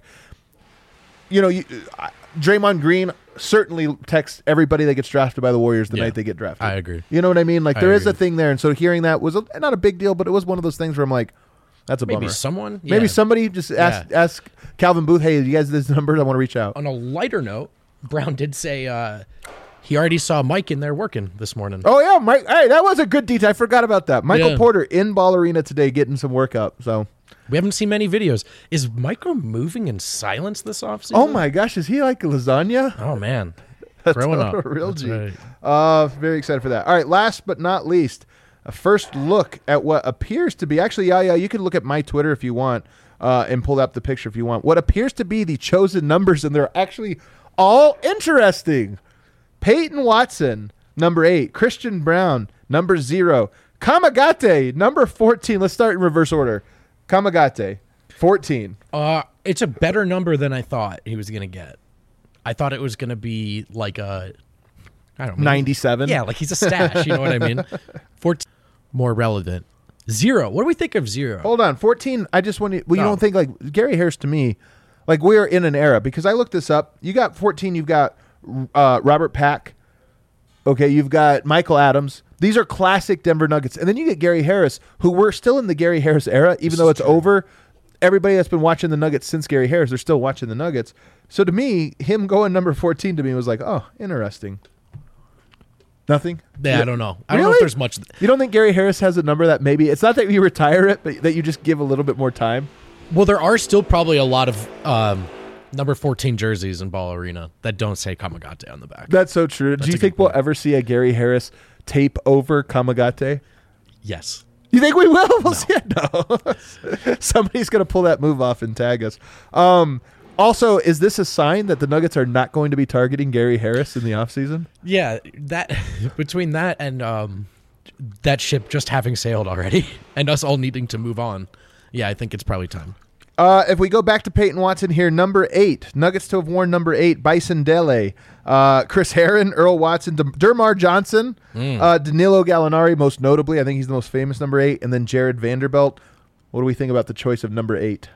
you know, Draymond Green certainly texts everybody that gets drafted by the Warriors the night they get drafted.
I agree.
You know what I mean? Like, there is a thing there. And so hearing that was not a big deal, but it was one of those things where I'm like, that's a bummer. Maybe somebody just ask Calvin Booth, hey, you guys this number? I want to reach out.
On a lighter note, Brown did say he already saw Mike in there working this morning.
Oh, yeah, Mike. Hey, that was a good detail. I forgot about that. Michael Porter in Ball Arena today getting some workout. So
we haven't seen many videos. Is Michael moving in silence this offseason?
Oh, my gosh. Is he like lasagna?
Oh, man.
Growing up. Real G. Right. Very excited for that. All right, last but not least, a first look at what appears to be, actually, you can look at my Twitter if you want and pull up the picture if you want. What appears to be the chosen numbers, and they're actually all interesting. Peyton Watson, number 8. Christian Brown, number 0. Kamagate, number 14. Let's start in reverse order. Kamagate, 14.
It's a better number than I thought he was going to get. I thought it was going to be like a, I don't know.
97?
Yeah, like he's a stash, you know what I mean? 14, more relevant. 0, what do we think of 0?
Hold on, 14, I just want to, you don't think, like, Gary Harris to me, like, we're in an era, because I looked this up. You got 14, you've got Robert Pack. Okay, you've got Michael Adams. These are classic Denver Nuggets. And then you get Gary Harris, who we're still in the Gary Harris era, even though it's over. everybody that's been watching the Nuggets since Gary Harris, they're still watching the Nuggets. So to me, him going number 14 to me was like, oh, interesting. Nothing?
Yeah, I don't know. I don't know
Really?
if there's much.
You don't think Gary Harris has a number that maybe, it's not that you retire it, but that you just give a little bit more time?
Well, there are still probably a lot of number 14 jerseys in Ball Arena that don't say Kamagate on the back.
That's so true. Do you
a
think
good
we'll
point.
ever see a Gary Harris tape over Kamagate?
Yes.
You think we will? We'll see it. No. Somebody's going to pull that move off and tag us. Also, is this a sign that the Nuggets are not going to be targeting Gary Harris in the offseason?
Yeah, that between that and that ship just having sailed already and us all needing to move on, yeah, I think it's probably time.
If we go back to Peyton Watson here, number 8. Nuggets to have worn number 8, Bison Dele. Chris Herron, Earl Watson, Dermar Johnson, Danilo Gallinari, most notably. I think he's the most famous number 8. And then Jared Vanderbilt. What do we think about the choice of number 8?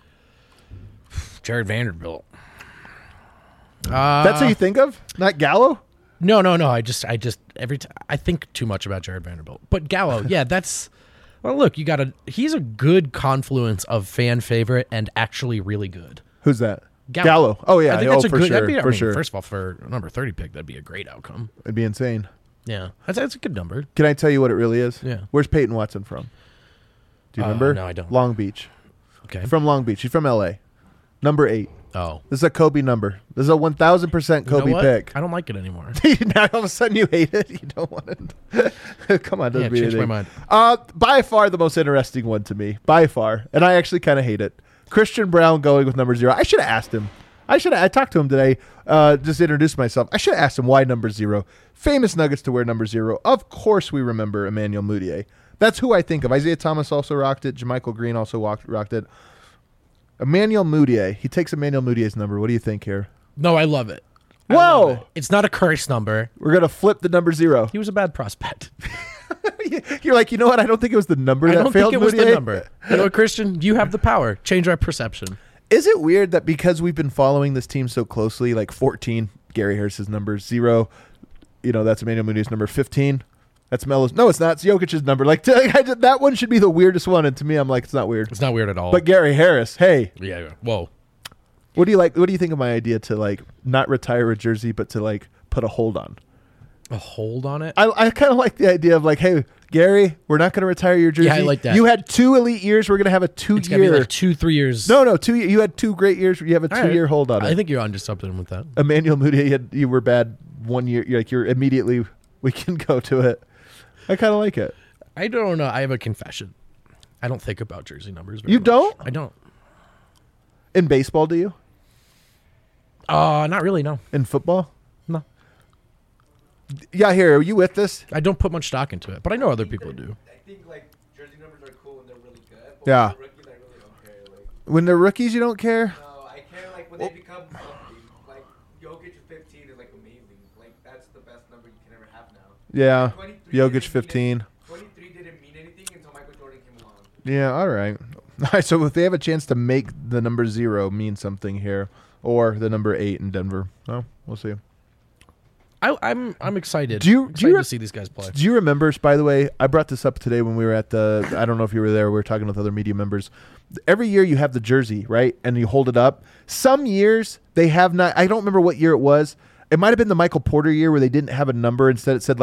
Jared Vanderbilt.
That's who you think of? Not Gallo?
No. I just every time I think too much about Jared Vanderbilt. But Gallo, yeah, that's well. Look, he's a good confluence of fan favorite and actually really good.
Who's that?
Gallo.
Oh, yeah.
I think that's a
for
good.
sure.
That'd be, I
for
mean,
sure.
First of all, for a number 30 pick, that'd be a great outcome.
It'd be insane.
Yeah, that's a good number.
Can I tell you what it really is?
Yeah.
Where's Peyton Watson from? Do you remember?
No, I don't.
Long Beach.
Okay.
From Long Beach. He's from L.A. Number 8.
Oh,
This is a Kobe number. This is a 1,000% Kobe
you know what?
pick.
I don't like it anymore.
Now all of a sudden you hate it. You don't want it. Come on, doesn't
Yeah,
be
changed my
anything.
mind.
By far the most interesting one to me. By far. And I actually kind of hate it. Christian Brown going with number 0. I should have asked him. I talked to him today, just to introduce myself. I should have asked him why number 0. Famous Nuggets to wear number 0. Of course we remember Emmanuel Mudiay. That's who I think of. Isaiah Thomas also rocked it. JaMychal Green also rocked it. Emmanuel Mudiay. He takes Emmanuel Mudiay's number. What do you think here?
No, I love it. I
Whoa!
love it. It's not a curse number.
We're going to flip the number 0.
He was a bad prospect.
You're like, you know what? I don't think it was the number
I
that
don't
failed
think it was the
Mudiay.
number. You know what, Christian? You have the power. Change our perception.
Is it weird that because we've been following this team so closely, like 14, Gary Harris's number, 0, that's Emmanuel Mudiay's number, 15, that's Melo's. No, it's not. It's Jokic's number. Like, that one should be the weirdest one, and to me, I'm like, it's not weird.
It's not weird at all.
But Gary Harris, hey,
yeah. Whoa.
what do you like? What do you think of my idea to like not retire a jersey, but to like put a hold on?
A hold on it?
I kind of like the idea of like, hey, Gary, we're not going to retire your jersey.
Yeah, I like that.
You had 2 elite years. We're going to have a 2-year.
It's going to be like 2-3 years.
No, 2 years. You had 2 great years. You have a 2-year hold on it.
I think you're onto something with that.
Emmanuel Mudiay, you were bad 1 year. You're immediately, we can go to it. I kind of like it.
I don't know. I have a confession. I don't think about jersey numbers very
You
much.
don't?
I don't.
In baseball, do you?
Not really, no.
In football?
No.
Yeah, here. Are you with this?
I don't put much stock into it, but I know other people do.
I think like jersey numbers are cool and they're really good. But
Yeah.
when they're rookies, I really don't care. Like,
When they're rookies, you don't care?
no, I care like when they become something. Like Jokic 15 is like amazing. Like that's the best number you can ever have now.
Yeah.
23
Jokic
didn't
15.
mean 23 didn't mean anything until Michael Jordan came along.
Yeah, all right. All right, so if they have a chance to make the number 0 mean something here, or the number 8 in Denver, well, we'll see.
I'm excited.
Do you
excited
re-
to see these guys play.
Do you remember, by the way, I brought this up today when we were at I don't know if you were there, we were talking with other media members. Every year you have the jersey, right? And you hold it up. Some years they have not, I don't remember what year it was. It might have been the Michael Porter year where they didn't have a number. Instead it said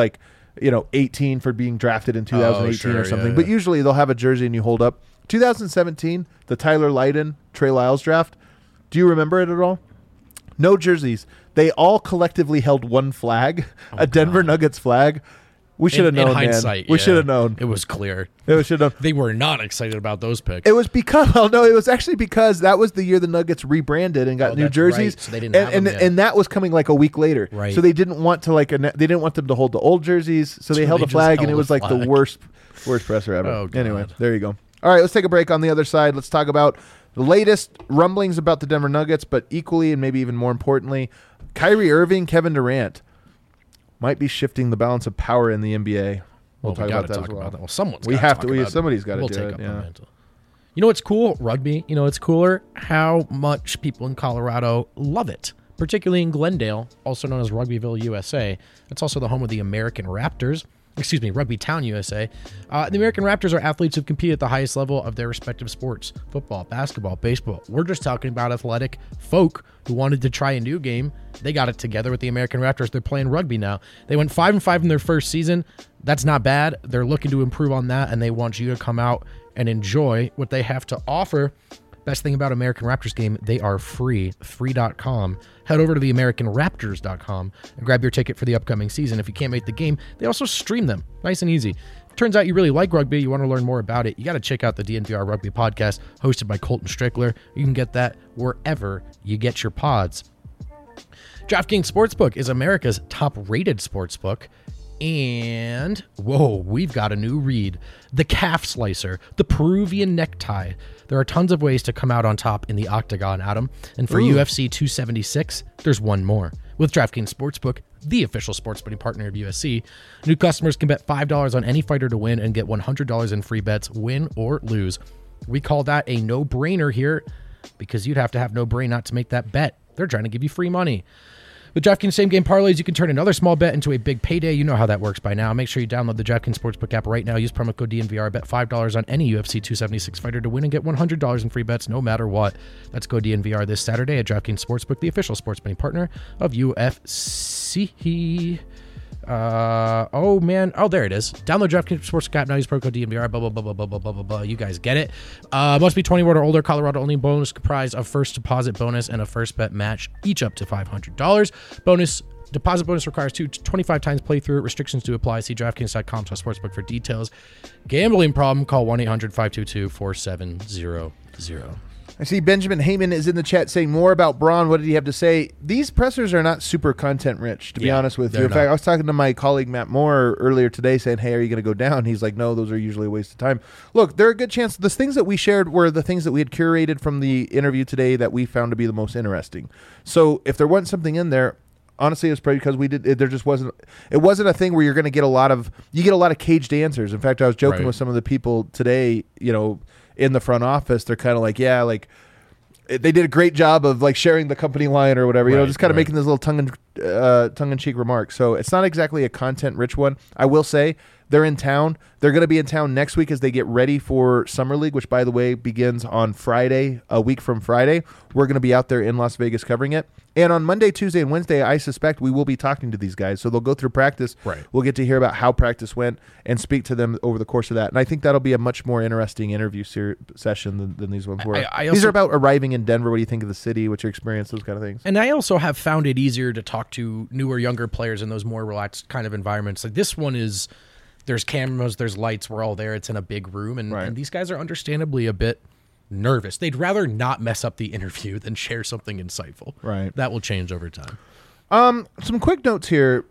18 for being drafted in 2018
sure,
or something.
yeah.
But usually they'll have a jersey and you hold up. 2017, the Tyler Lydon, Trey Lyles draft. Do you remember it at all? No jerseys. They all collectively held one flag, a Denver Nuggets flag. We should have known,
in hindsight,
man. We
yeah,
should have known.
It was clear.
We should have known.
They were not excited about those picks.
It was because, well, no, it was actually because that was the year the Nuggets rebranded and got new
that's
jerseys.
right. So they didn't have them yet.
and that was coming like a week later.
Right.
So they didn't want to they didn't want them to hold the old jerseys. So they held
they
a
just
flag, and
held
it
a
was like the
flag.
worst presser ever.
Oh, God.
Anyway, there you go. All right, let's take a break. On the other side, let's talk about the latest rumblings about the Denver Nuggets, but equally and maybe even more importantly, Kyrie Irving, Kevin Durant might be shifting the balance of power in the NBA. We'll talk about that as well.
Well, someone's
We
gotta
have
talk
to.
about it.
Somebody's got to
We'll
do
take
it.
up the
Yeah.
mantle. You know what's cool? Rugby. You know what's cooler? How much people in Colorado love it, particularly in Glendale, also known as Rugbyville, USA. It's also the home of the American Raptors. Rugby Town USA. The American Raptors are athletes who compete at the highest level of their respective sports: football, basketball, baseball. We're just talking about athletic folk who wanted to try a new game. They got it together with the American Raptors. They're playing rugby now. They went 5-5 in their first season. That's not bad. They're looking to improve on that, and they want you to come out and enjoy what they have to offer. Best thing about American Raptors game, they are free. Free.com. Head over to theamericanraptors.com and grab your ticket for the upcoming season. If you can't make the game, they also stream them. Nice and easy. Turns out you really like rugby. You want to learn more about it. You got to check out the DNVR Rugby podcast hosted by Colton Strickler. You can get that wherever you get your pods. DraftKings Sportsbook is America's top-rated sportsbook. And, whoa, we've got a new read. The Calf Slicer, the Peruvian Necktie. There are tons of ways to come out on top in the octagon, Adam. And for UFC 276, there's one more. With DraftKings Sportsbook, the official sports betting partner of UFC, new customers can bet $5 on any fighter to win and get $100 in free bets, win or lose. We call that a no-brainer here because you'd have to have no brain not to make that bet. They're trying to give you free money. With DraftKings same-game parlays, you can turn another small bet into a big payday. You know how that works by now. Make sure you download the DraftKings Sportsbook app right now. Use promo code DNVR. Bet $5 on any UFC 276 fighter to win and get $100 in free bets no matter what. Let's go DNVR this Saturday at DraftKings Sportsbook, the official sports betting partner of UFC. Oh, man. Oh, there it is. Download DraftKings Sportsbook app now. Use promo code DNVR. Blah, blah, blah, blah, blah, blah, blah, blah, blah. You guys get it. Must be 21 or older. Colorado only. Bonus comprised of first deposit bonus and a first bet match, each up to $500. Deposit bonus requires 25 times playthrough. Restrictions do apply. See DraftKings.com/sportsbook for details. Gambling problem? Call 1-800-522-4700.
I see Benjamin Heyman is in the chat saying more about Braun. What did he have to say? These pressers are not super content rich, to be honest with you. In fact, I was talking to my colleague Matt Moore earlier today saying, hey, are you going to go down? He's like, no, those are usually a waste of time. Look, there are a good chance the things that we shared were the things that we had curated from the interview today that we found to be the most interesting. So if there wasn't something in there, honestly, it's probably because there just wasn't. It wasn't a thing where you're going to get a lot of caged answers. In fact, I was joking with some of the people today, in the front office. They're kind of like, yeah, like they did a great job of like sharing the company line or whatever, just kind of making this little tongue-in-cheek remark. So it's not exactly a content-rich one. I will say they're in town. They're going to be in town next week as they get ready for Summer League, which, by the way, begins on Friday, a week from Friday. We're going to be out there in Las Vegas covering it. And on Monday, Tuesday, and Wednesday, I suspect we will be talking to these guys. So they'll go through practice. Right. We'll get to hear about how practice went and speak to them over the course of that. And I think that'll be a much more interesting interview session than these ones were. These are about arriving in Denver. What do you think of the city? What's your experience? Those kind of things.
And I also have found it easier to talk to newer, younger players in those more relaxed kind of environments. Like this one is... There's cameras, there's lights, we're all there. It's in a big room, and these guys are understandably a bit nervous. They'd rather not mess up the interview than share something insightful. Right. That will change over time.
Some quick notes here.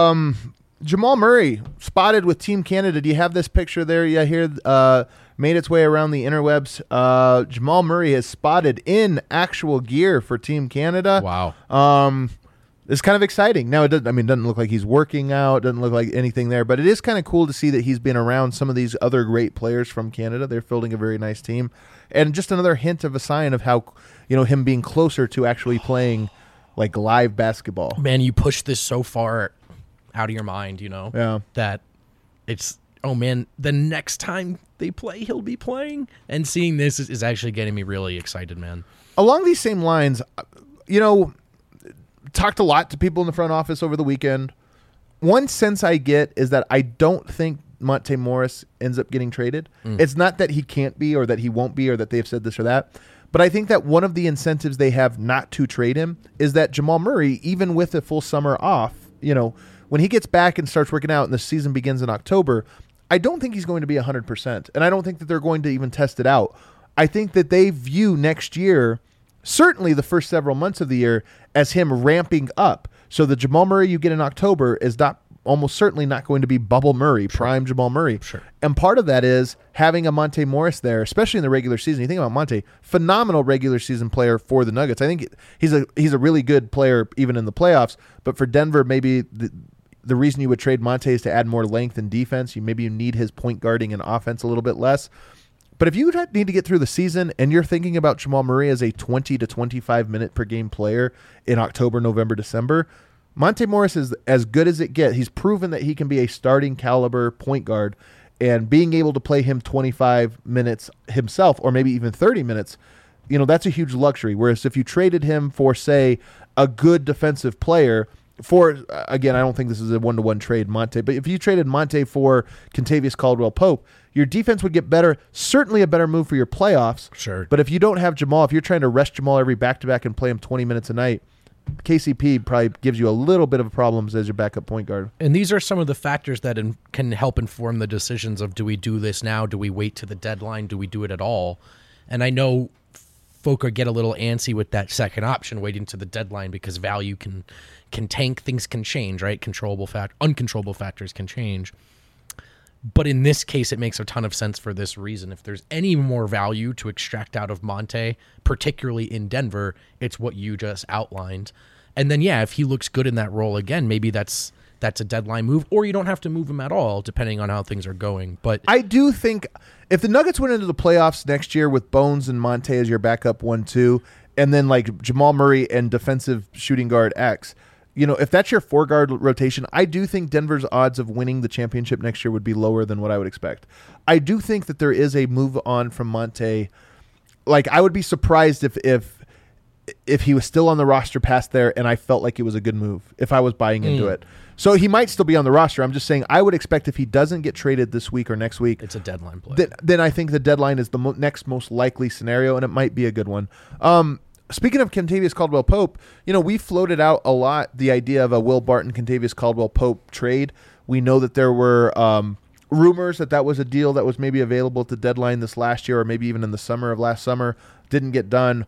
Jamal Murray spotted with Team Canada. Do you have this picture there? Yeah, here made its way around the interwebs. Jamal Murray has spotted in actual gear for Team Canada.
Wow.
It's kind of exciting. Now, it doesn't look like he's working out, doesn't look like anything there, but it is kind of cool to see that he's been around some of these other great players from Canada. They're fielding a very nice team. And just another hint of a sign of how, him being closer to actually playing like live basketball.
Man, you push this so far out of your mind, that it's, oh man, the next time they play, he'll be playing. And seeing this is actually getting me really excited, man.
Along these same lines, talked a lot to people in the front office over the weekend. One sense I get is that I don't think Monte Morris ends up getting traded. It's not that he can't be or that he won't be or that they've said this or that, but I think that one of the incentives they have not to trade him is that Jamal Murray, even with a full summer off, when he gets back and starts working out and the season begins in October, I don't think he's going to be 100%, and I don't think that they're going to even test it out. I think that they view next year, certainly the first several months of the year, as him ramping up. So the Jamal Murray you get in October is almost certainly not going to be Bubble Murray, prime Jamal Murray.
Sure.
And part of that is having a Monte Morris there, especially in the regular season. You think about Monte, phenomenal regular season player for the Nuggets. I think he's a really good player even in the playoffs. But for Denver, maybe the reason you would trade Monte is to add more length and defense. Maybe you need his point guarding and offense a little bit less. But if you need to get through the season and you're thinking about Jamal Murray as a 20 to 25 minute per game player in October, November, December, Monte Morris is as good as it gets. He's proven that he can be a starting caliber point guard, and being able to play him 25 minutes himself, or maybe even 30 minutes, that's a huge luxury. Whereas if you traded him for, say, a good defensive player for, again, I don't think this is a one-to-one trade, Monte, but if you traded Monte for Kentavious Caldwell-Pope, your defense would get better, certainly a better move for your playoffs.
Sure.
But if you don't have Jamal, if you're trying to rest Jamal every back-to-back and play him 20 minutes a night, KCP probably gives you a little bit of problems as your backup point guard.
And these are some of the factors that can help inform the decisions of, do we do this now? Do we wait to the deadline? Do we do it at all? And I know folk get a little antsy with that second option, waiting to the deadline, because value can tank, things can change, right? Uncontrollable factors can change. But in this case, it makes a ton of sense for this reason. If there's any more value to extract out of Monte, particularly in Denver, it's what you just outlined. And then, if he looks good in that role again, maybe that's a deadline move, or you don't have to move him at all, depending on how things are going. But
I do think if the Nuggets went into the playoffs next year with Bones and Monte as your backup 1-2, and then like Jamal Murray and defensive shooting guard X, if that's your 4-guard rotation, I do think Denver's odds of winning the championship next year would be lower than what I would expect. I do think that there is a move on from Monte. Like, I would be surprised if he was still on the roster past there, and I felt like it was a good move if I was buying into it. So he might still be on the roster. I'm just saying I would expect if he doesn't get traded this week or next week,
it's a deadline play.
Then I think the deadline is the next most likely scenario, and it might be a good one. Speaking of Kentavious Caldwell-Pope, we floated out a lot the idea of a Will Barton Kentavious Caldwell-Pope trade. We know that there were rumors that was a deal that was maybe available at the deadline this last year, or maybe even in the summer of last summer. Didn't get done.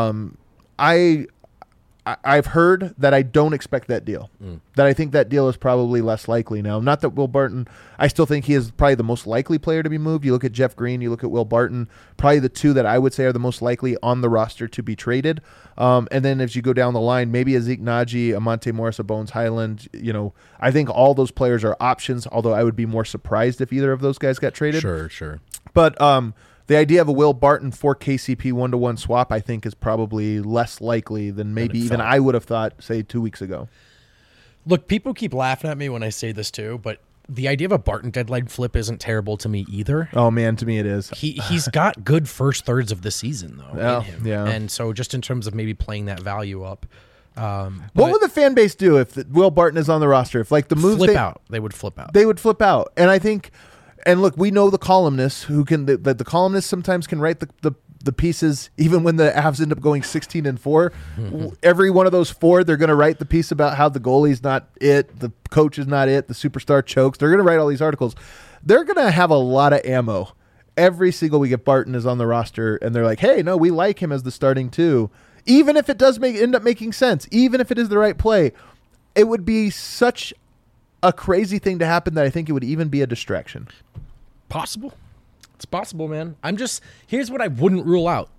I've heard that I don't expect that deal. That I think that deal is probably less likely now. Not that Will Barton, I still think he is probably the most likely player to be moved. You look at Jeff Green, you look at Will Barton, probably the two that I would say are the most likely on the roster to be traded. And then as you go down the line, maybe a Zeke Naji, a Monte Morris, a Bones Highland, I think all those players are options, although I would be more surprised if either of those guys got traded.
Sure.
But the idea of a Will Barton for KCP 1-to-1 swap, I think, is probably less likely than maybe even I would have thought, say, 2 weeks ago.
Look, people keep laughing at me when I say this too, but the idea of a Barton deadline flip isn't terrible to me either.
Oh, man, to me it is.
He's got good first thirds of the season, though, in him.
Yeah.
And so just in terms of maybe playing that value up.
What would the fan base do if Will Barton is on the roster? If, like, the moves
they would flip out.
They would flip out. And I think... And look, we know the columnists who can. The columnists sometimes can write the pieces, even when the Avs end up going 16-4. Every one of those 4, they're going to write the piece about how the goalie's not it, the coach is not it, the superstar chokes. They're going to write all these articles. They're going to have a lot of ammo every single week if Barton is on the roster, and they're like, "Hey, no, we like him as the starting 2, even if it does end up making sense, even if it is the right play." It would be such a crazy thing to happen that I think it would even be a distraction.
Possible. It's possible, man. Here's what I wouldn't rule out.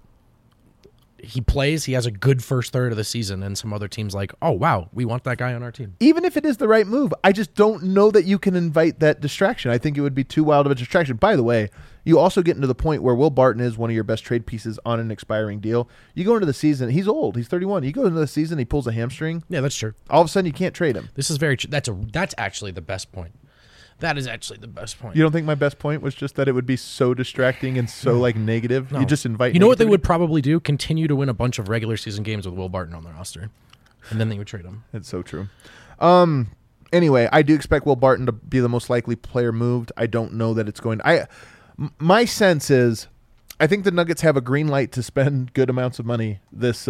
He plays, he has a good first third of the season, and some other teams like, oh, wow, we want that guy on our team.
Even if it is the right move, I just don't know that you can invite that distraction. I think it would be too wild of a distraction. By the way, you also get into the point where Will Barton is one of your best trade pieces on an expiring deal. You go into the season, he's old, he's 31. You go into the season, he pulls a hamstring.
Yeah, that's true.
All of a sudden, you can't trade him.
This is very true. That's actually the best point. That is actually the best point.
You don't think my best point was just that it would be so distracting and so negative?
No.
You just invite.
You know what they would probably do? Continue to win a bunch of regular season games with Will Barton on the roster, and then they would trade him.
It's so true. Anyway, I do expect Will Barton to be the most likely player moved. I don't know that it's going. My sense is, I think the Nuggets have a green light to spend good amounts of money this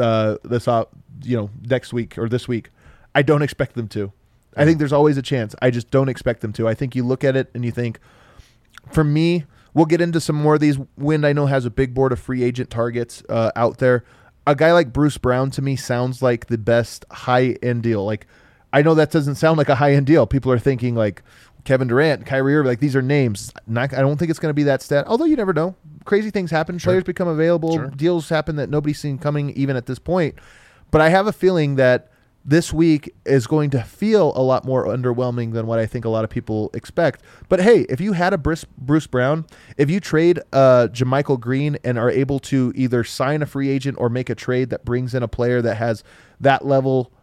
next week or this week. I don't expect them to. I think there's always a chance. I just don't expect them to. I think you look at it and you think, for me, we'll get into some more of these. Wind, I know, has a big board of free agent targets out there. A guy like Bruce Brown, to me, sounds like the best high-end deal. Like, I know that doesn't sound like a high-end deal. People are thinking, like, Kevin Durant, Kyrie Irving, like, these are names. I don't think it's going to be that stat, although you never know. Crazy things happen. Sure. Players become available. Sure. Deals happen that nobody's seen coming even at this point. But I have a feeling that this week is going to feel a lot more underwhelming than what I think a lot of people expect. But hey, if you had a Bruce Brown, if you trade JaMychal Green and are able to either sign a free agent or make a trade that brings in a player that has that level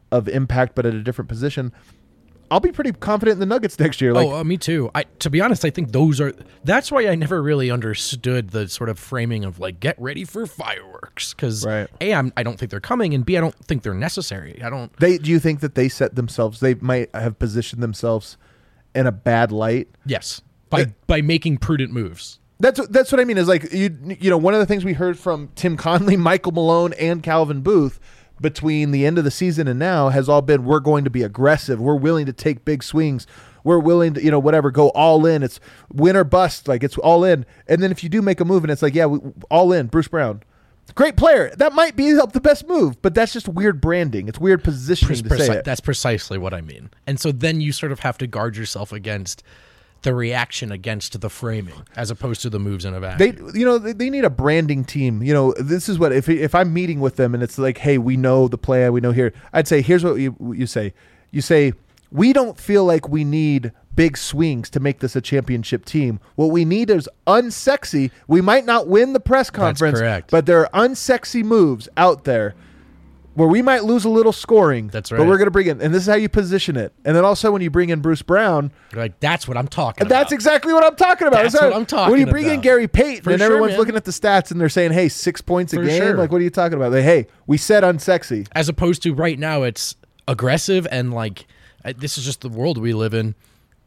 of impact, but at a different position, I'll be pretty confident in the Nuggets next year.
Me too. To be honest, I think that's why I never really understood the sort of framing of like, get ready for fireworks. Because
Right.
A, I don't think they're coming, and B, I don't think they're necessary.
Do you think that they might have positioned themselves in a bad light?
Yes. By making prudent moves.
That's what I mean is like, you know, one of the things we heard from Tim Conley, Michael Malone, and Calvin Booth between the end of the season and now has all been, we're going to be aggressive. We're willing to take big swings. We're willing to, you know, whatever, go all in. It's win or bust. Like, it's all in. And then if you do make a move and it's like, yeah, all in, Bruce Brown. Great player. That might be the best move, but that's just weird branding. It's weird positioning to say it.
That's precisely what I mean. And so then you sort of have to guard yourself against the reaction against the framing as opposed to the moves in a vacuum.
They need a branding team. You know, this is what, if I'm meeting with them and it's like, hey, we know the play, we know here, I'd say, here's what you say. You say, we don't feel like we need big swings to make this a championship team. What we need is unsexy. We might not win the press conference,
That's correct.
But there are unsexy moves out there where we might lose a little scoring.
That's right.
But we're going to bring in, and this is how you position it. And then also when you bring in Bruce Brown,
You're like, that's what I'm talking
and
about.
that's exactly what I'm talking about.
That's what I'm talking
When you bring in
about.
Gary Payton
For
and
sure,
everyone's
man.
looking at the stats and they're saying, hey, 6 points a
For
game.
sure.
Like, what are you talking about? Like, hey, we said unsexy.
As opposed to right now, it's aggressive and like, this is just the world we live in.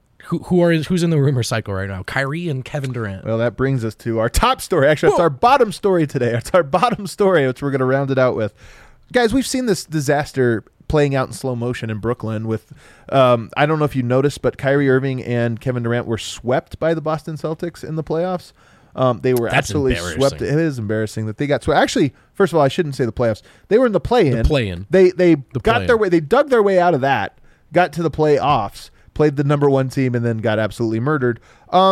Who's in the rumor cycle right now? Kyrie and Kevin Durant.
Well, that brings us to our top story. Actually, it's our bottom story today. It's our bottom story, which we're going to round it out with. Guys, we've seen this disaster playing out in slow motion in Brooklyn with, I don't know if you noticed, but Kyrie Irving and Kevin Durant were swept by the Boston Celtics in the playoffs. They were
That's
absolutely
embarrassing.
swept. It is embarrassing that they got swept. Actually, first of all, I shouldn't say the playoffs. They were in the play-in.
The play-in.
They got
play-in.
their way. They dug their way out of that, got to the playoffs, played the number one team, and then got absolutely murdered.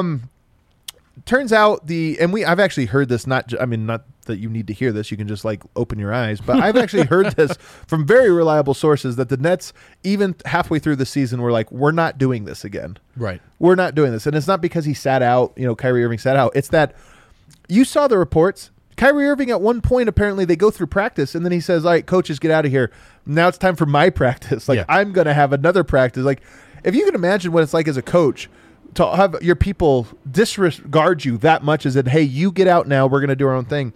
Turns out I've actually heard this, not that you need to hear this, you can just like open your eyes, but I've actually heard this from very reliable sources that the Nets, even halfway through the season, were like, we're not doing this again.
Right.
We're not doing this. And it's not because he sat out, Kyrie Irving sat out. It's that you saw the reports. Kyrie Irving at one point, apparently they go through practice and then he says, all right, coaches, get out of here. Now it's time for my practice. Like,
Yeah.
I'm going to have another practice. Like, if you can imagine what it's like as a coach to have your people disregard you that much as in, hey, you get out now, we're going to do our own thing.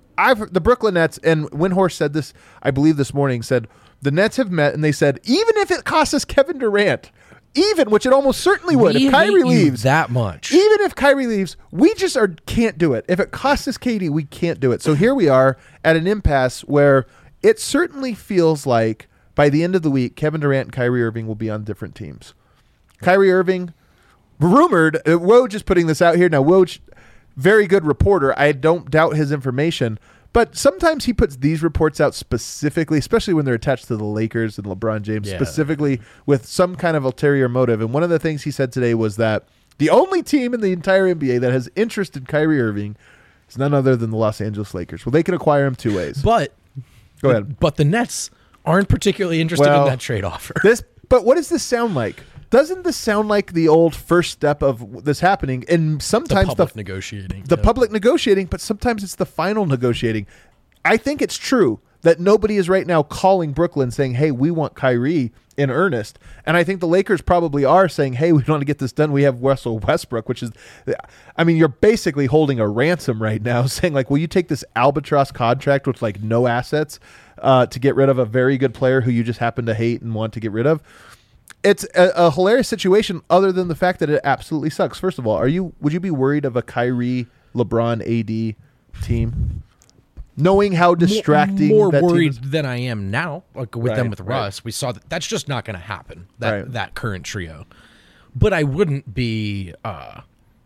The Brooklyn Nets, and Windhorst said this, I believe this morning, said the Nets have met and they said, even if it costs us Kevin Durant, which it almost certainly would,
We
if Kyrie
hate you
leaves
that much.
even if Kyrie leaves, we just can't do it. If it costs us KD, we can't do it. So here we are at an impasse where it certainly feels like by the end of the week, Kevin Durant and Kyrie Irving will be on different teams. Kyrie Irving, rumored, Woj is putting this out here. Now, Woj, very good reporter. I don't doubt his information. But sometimes he puts these reports out specifically, especially when they're attached to the Lakers and LeBron James,
Yeah.
specifically with some kind of ulterior motive. And one of the things he said today was that the only team in the entire NBA that has interest in Kyrie Irving is none other than the Los Angeles Lakers. Well, they can acquire him two ways.
But
Go ahead.
But the Nets aren't particularly interested in that trade offer.
But what does this sound like? Doesn't this sound like the old first step of this happening? And sometimes
the public negotiating.
the public negotiating, but sometimes it's the final negotiating. I think it's true that nobody is right now calling Brooklyn saying, hey, we want Kyrie in earnest. And I think the Lakers probably are saying, hey, we want to get this done. We have Russell Westbrook, which is, I mean, you're basically holding a ransom right now saying like, will you take this albatross contract with like no assets to get rid of a very good player who you just happen to hate and want to get rid of? It's a hilarious situation other than the fact that it absolutely sucks. First of all, would you be worried of a Kyrie, LeBron, AD team? Knowing how distracting
more
that
worried
team is?
than I am now, like with them with
right.
Russ. We saw that's just not going to happen.
Right.
That current trio, but I wouldn't be. I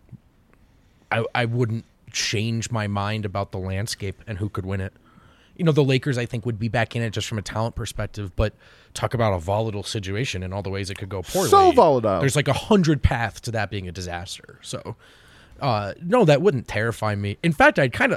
wouldn't change my mind about the landscape and who could win it. You know, the Lakers I think would be back in it just from a talent perspective, but talk about a volatile situation and all the ways it could go poorly.
So volatile.
There's like 100 paths to that being a disaster. So, no, that wouldn't terrify me. In fact,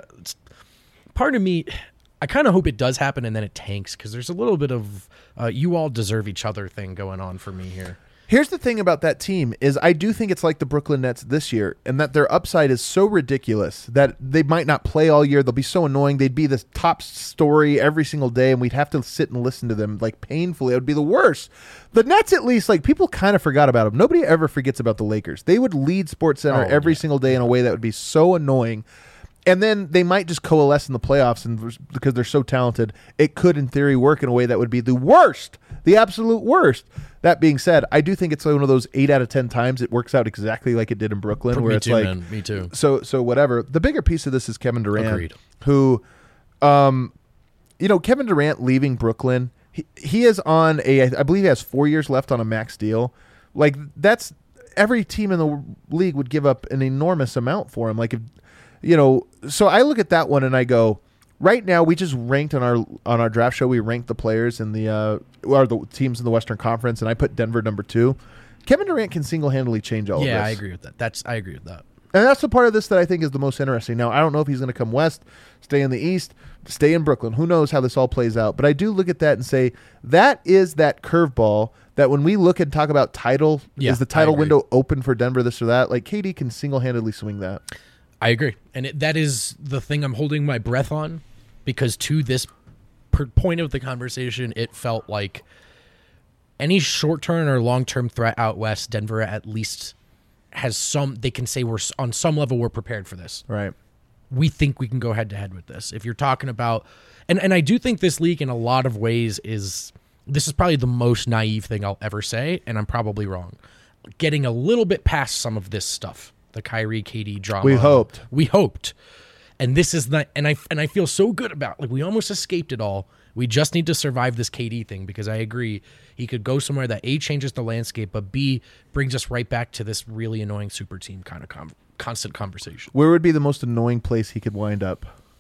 part of me, I kind of hope it does happen and then it tanks because there's a little bit of you all deserve each other thing going on for me here.
Here's the thing about that team is I do think it's like the Brooklyn Nets this year, and that their upside is so ridiculous that they might not play all year. They'll be so annoying. They'd be the top story every single day, and we'd have to sit and listen to them like painfully. It would be the worst. The Nets, at least, like people kind of forgot about them. Nobody ever forgets about the Lakers. They would lead SportsCenter every single day in a way that would be so annoying. And then they might just coalesce in the playoffs, and because they're so talented, it could, in theory, work in a way that would be the worst, the absolute worst. That being said, I do think it's one of those 8 out of 10 times it works out exactly like it did in Brooklyn, where
Me
it's
too,
like,
man. Me too.
So whatever. The bigger piece of this is Kevin Durant,
Agreed.
who, Kevin Durant leaving Brooklyn. He is on I believe he has 4 years left on a max deal. Like that's every team in the league would give up an enormous amount for him. Like if. So I look at that one and I go, right now we just ranked on our draft show. We ranked the players in the teams in the Western Conference, and I put Denver number 2. Kevin Durant can single-handedly change all of this.
Yeah, I agree with that. I agree with that.
And that's the part of this that I think is the most interesting. Now, I don't know if he's going to come west, stay in the east, stay in Brooklyn. Who knows how this all plays out? But I do look at that and say that is that curveball that when we look and talk about title, is the title window open for Denver, this or that? Like KD can single-handedly swing that.
I agree. And that is the thing I'm holding my breath on, because to this point of the conversation, it felt like any short-term or long-term threat out west, Denver at least has they can say we're on some level we're prepared for this.
Right.
We think we can go head-to-head with this. If you're talking about, and I do think this league in a lot of ways this is probably the most naive thing I'll ever say, and I'm probably wrong. Getting a little bit past some of this stuff. The Kyrie KD drama. We hoped. And this is not, and I feel so good about, like, we almost escaped it all. We just need to survive this KD thing, because I agree he could go somewhere that A, changes the landscape, but B, brings us right back to this really annoying super team kind of constant conversation.
Where would be the most annoying place he could wind up?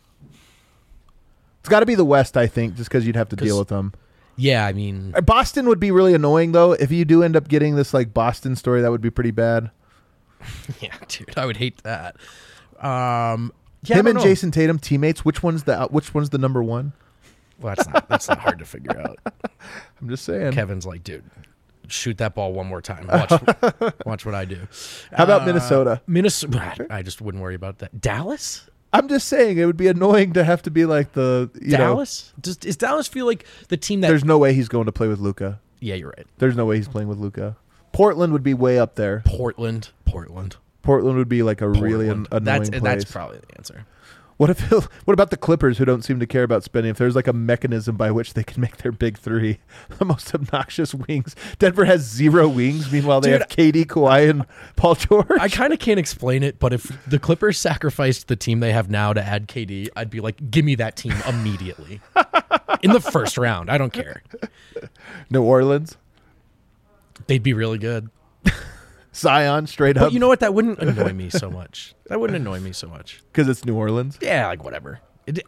It's got to be the West, I think, just because you'd have to deal with them.
Yeah, I mean,
Boston would be really annoying, though. If you do end up getting this like Boston story, that would be pretty bad.
Yeah, dude, I would hate that.
Him and Jason Tatum, teammates. Which one's the number one?
Well, that's not hard to figure out.
I'm just saying.
Kevin's like, dude, shoot that ball one more time. Watch what I do.
How about Minnesota?
Minnesota. I just wouldn't worry about that. Dallas?
I'm just saying it would be annoying to have to be like
Dallas. Does Dallas feel like the team that?
There's no way he's going to play with Luka.
Yeah, you're right.
There's no way he's playing with Luka. Portland would be way up there.
Portland
would be like a really annoying place.
That's probably the answer.
What about the Clippers, who don't seem to care about spending? If there's like a mechanism by which they can make their big three, the most obnoxious wings. Denver has 0 wings. Meanwhile, they have KD, Kawhi, and Paul George.
I kind of can't explain it, but if the Clippers sacrificed the team they have now to add KD, I'd be like, give me that team immediately. In the first round. I don't care.
New Orleans.
They'd be really good.
Zion, straight up.
But you know what? That wouldn't annoy me so much.
Because it's New Orleans?
Yeah, like whatever.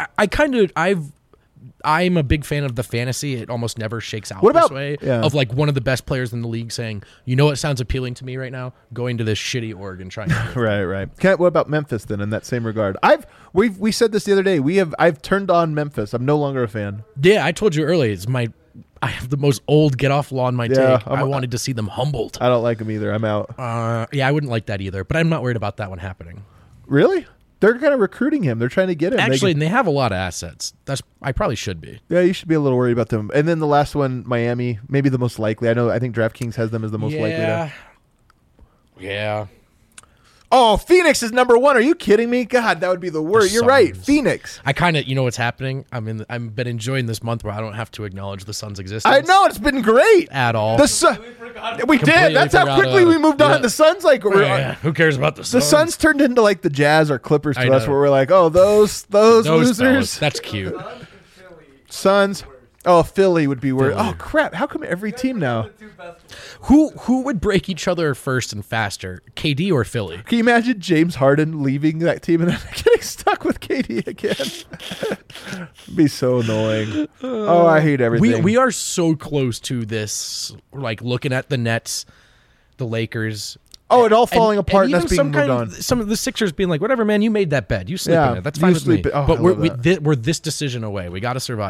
I'm a big fan of the fantasy. It almost never shakes out this way. Yeah. Of like one of the best players in the league saying, you know what sounds appealing to me right now? Going to this shitty org and trying to
Right. What about Memphis then in that same regard? We said this the other day. I've turned on Memphis. I'm no longer a fan.
Yeah, I told you earlier, I have the most old get off lawn my take. I wanted to see them humbled.
I don't like them either. I'm out.
Yeah, I wouldn't like that either, but I'm not worried about that one happening.
Really? They're kind of recruiting him. They're trying to get him.
Actually, and they have a lot of assets. I probably should be.
Yeah, you should be a little worried about them. And then the last one, Miami, maybe the most likely. I think DraftKings has them as the most likely.
Yeah.
Oh, Phoenix is number 1. Are you kidding me? God, that would be the worst. You're right. Phoenix.
I kind of, you know what's happening? I've been enjoying this month where I don't have to acknowledge the Suns' existence.
I know, it's been great.
At all.
We did. That's how quickly we moved on. The Suns,
who cares about the Suns?
The Suns turned into like the Jazz or Clippers to us, where we're like, oh, those losers.
Fellas. That's cute.
Suns. Oh, Philly would be worse. Oh, crap. How come every team now?
Who would break each other first and faster, KD or Philly?
Can you imagine James Harden leaving that team and then getting stuck with KD again? It'd be so annoying. Oh, I hate everything.
We are so close to this, like looking at the Nets, the Lakers.
Oh, it all falling apart and that's being moved on.
Some of the Sixers being like, whatever, man, you made that bed. You sleep in it. That's fine with me. But we're this decision away. We got to survive it.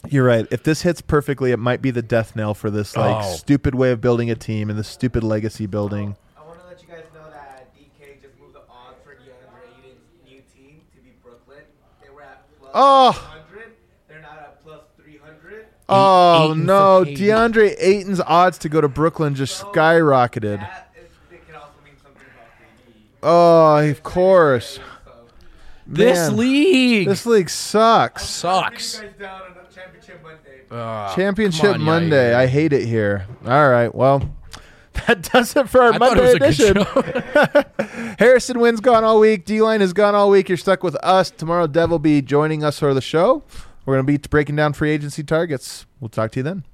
You're right. If this hits perfectly, it might be the death knell for this stupid way of building a team and this stupid legacy building.
I want to let you guys know that DK just moved the odds for DeAndre Ayton's new team to be Brooklyn. They were at plus 100. They're not at plus 300.
Oh,
Ayton
no.
for KD.
DeAndre Ayton's odds to go to Brooklyn just skyrocketed.
It can also mean something about KD.
Oh, of course.
This
Man,
league
This league sucks.
sucks.
You guys down on Championship Monday.
Championship
come on,
Monday.
Yair.
I hate it here. All right. Well, that does it for our
I thought
Monday
it was a good
edition.
show.
Harrison Wynn's gone all week. D-Line is gone all week. You're stuck with us. Tomorrow, Dev will be joining us for the show. We're going to be breaking down free agency targets. We'll talk to you then.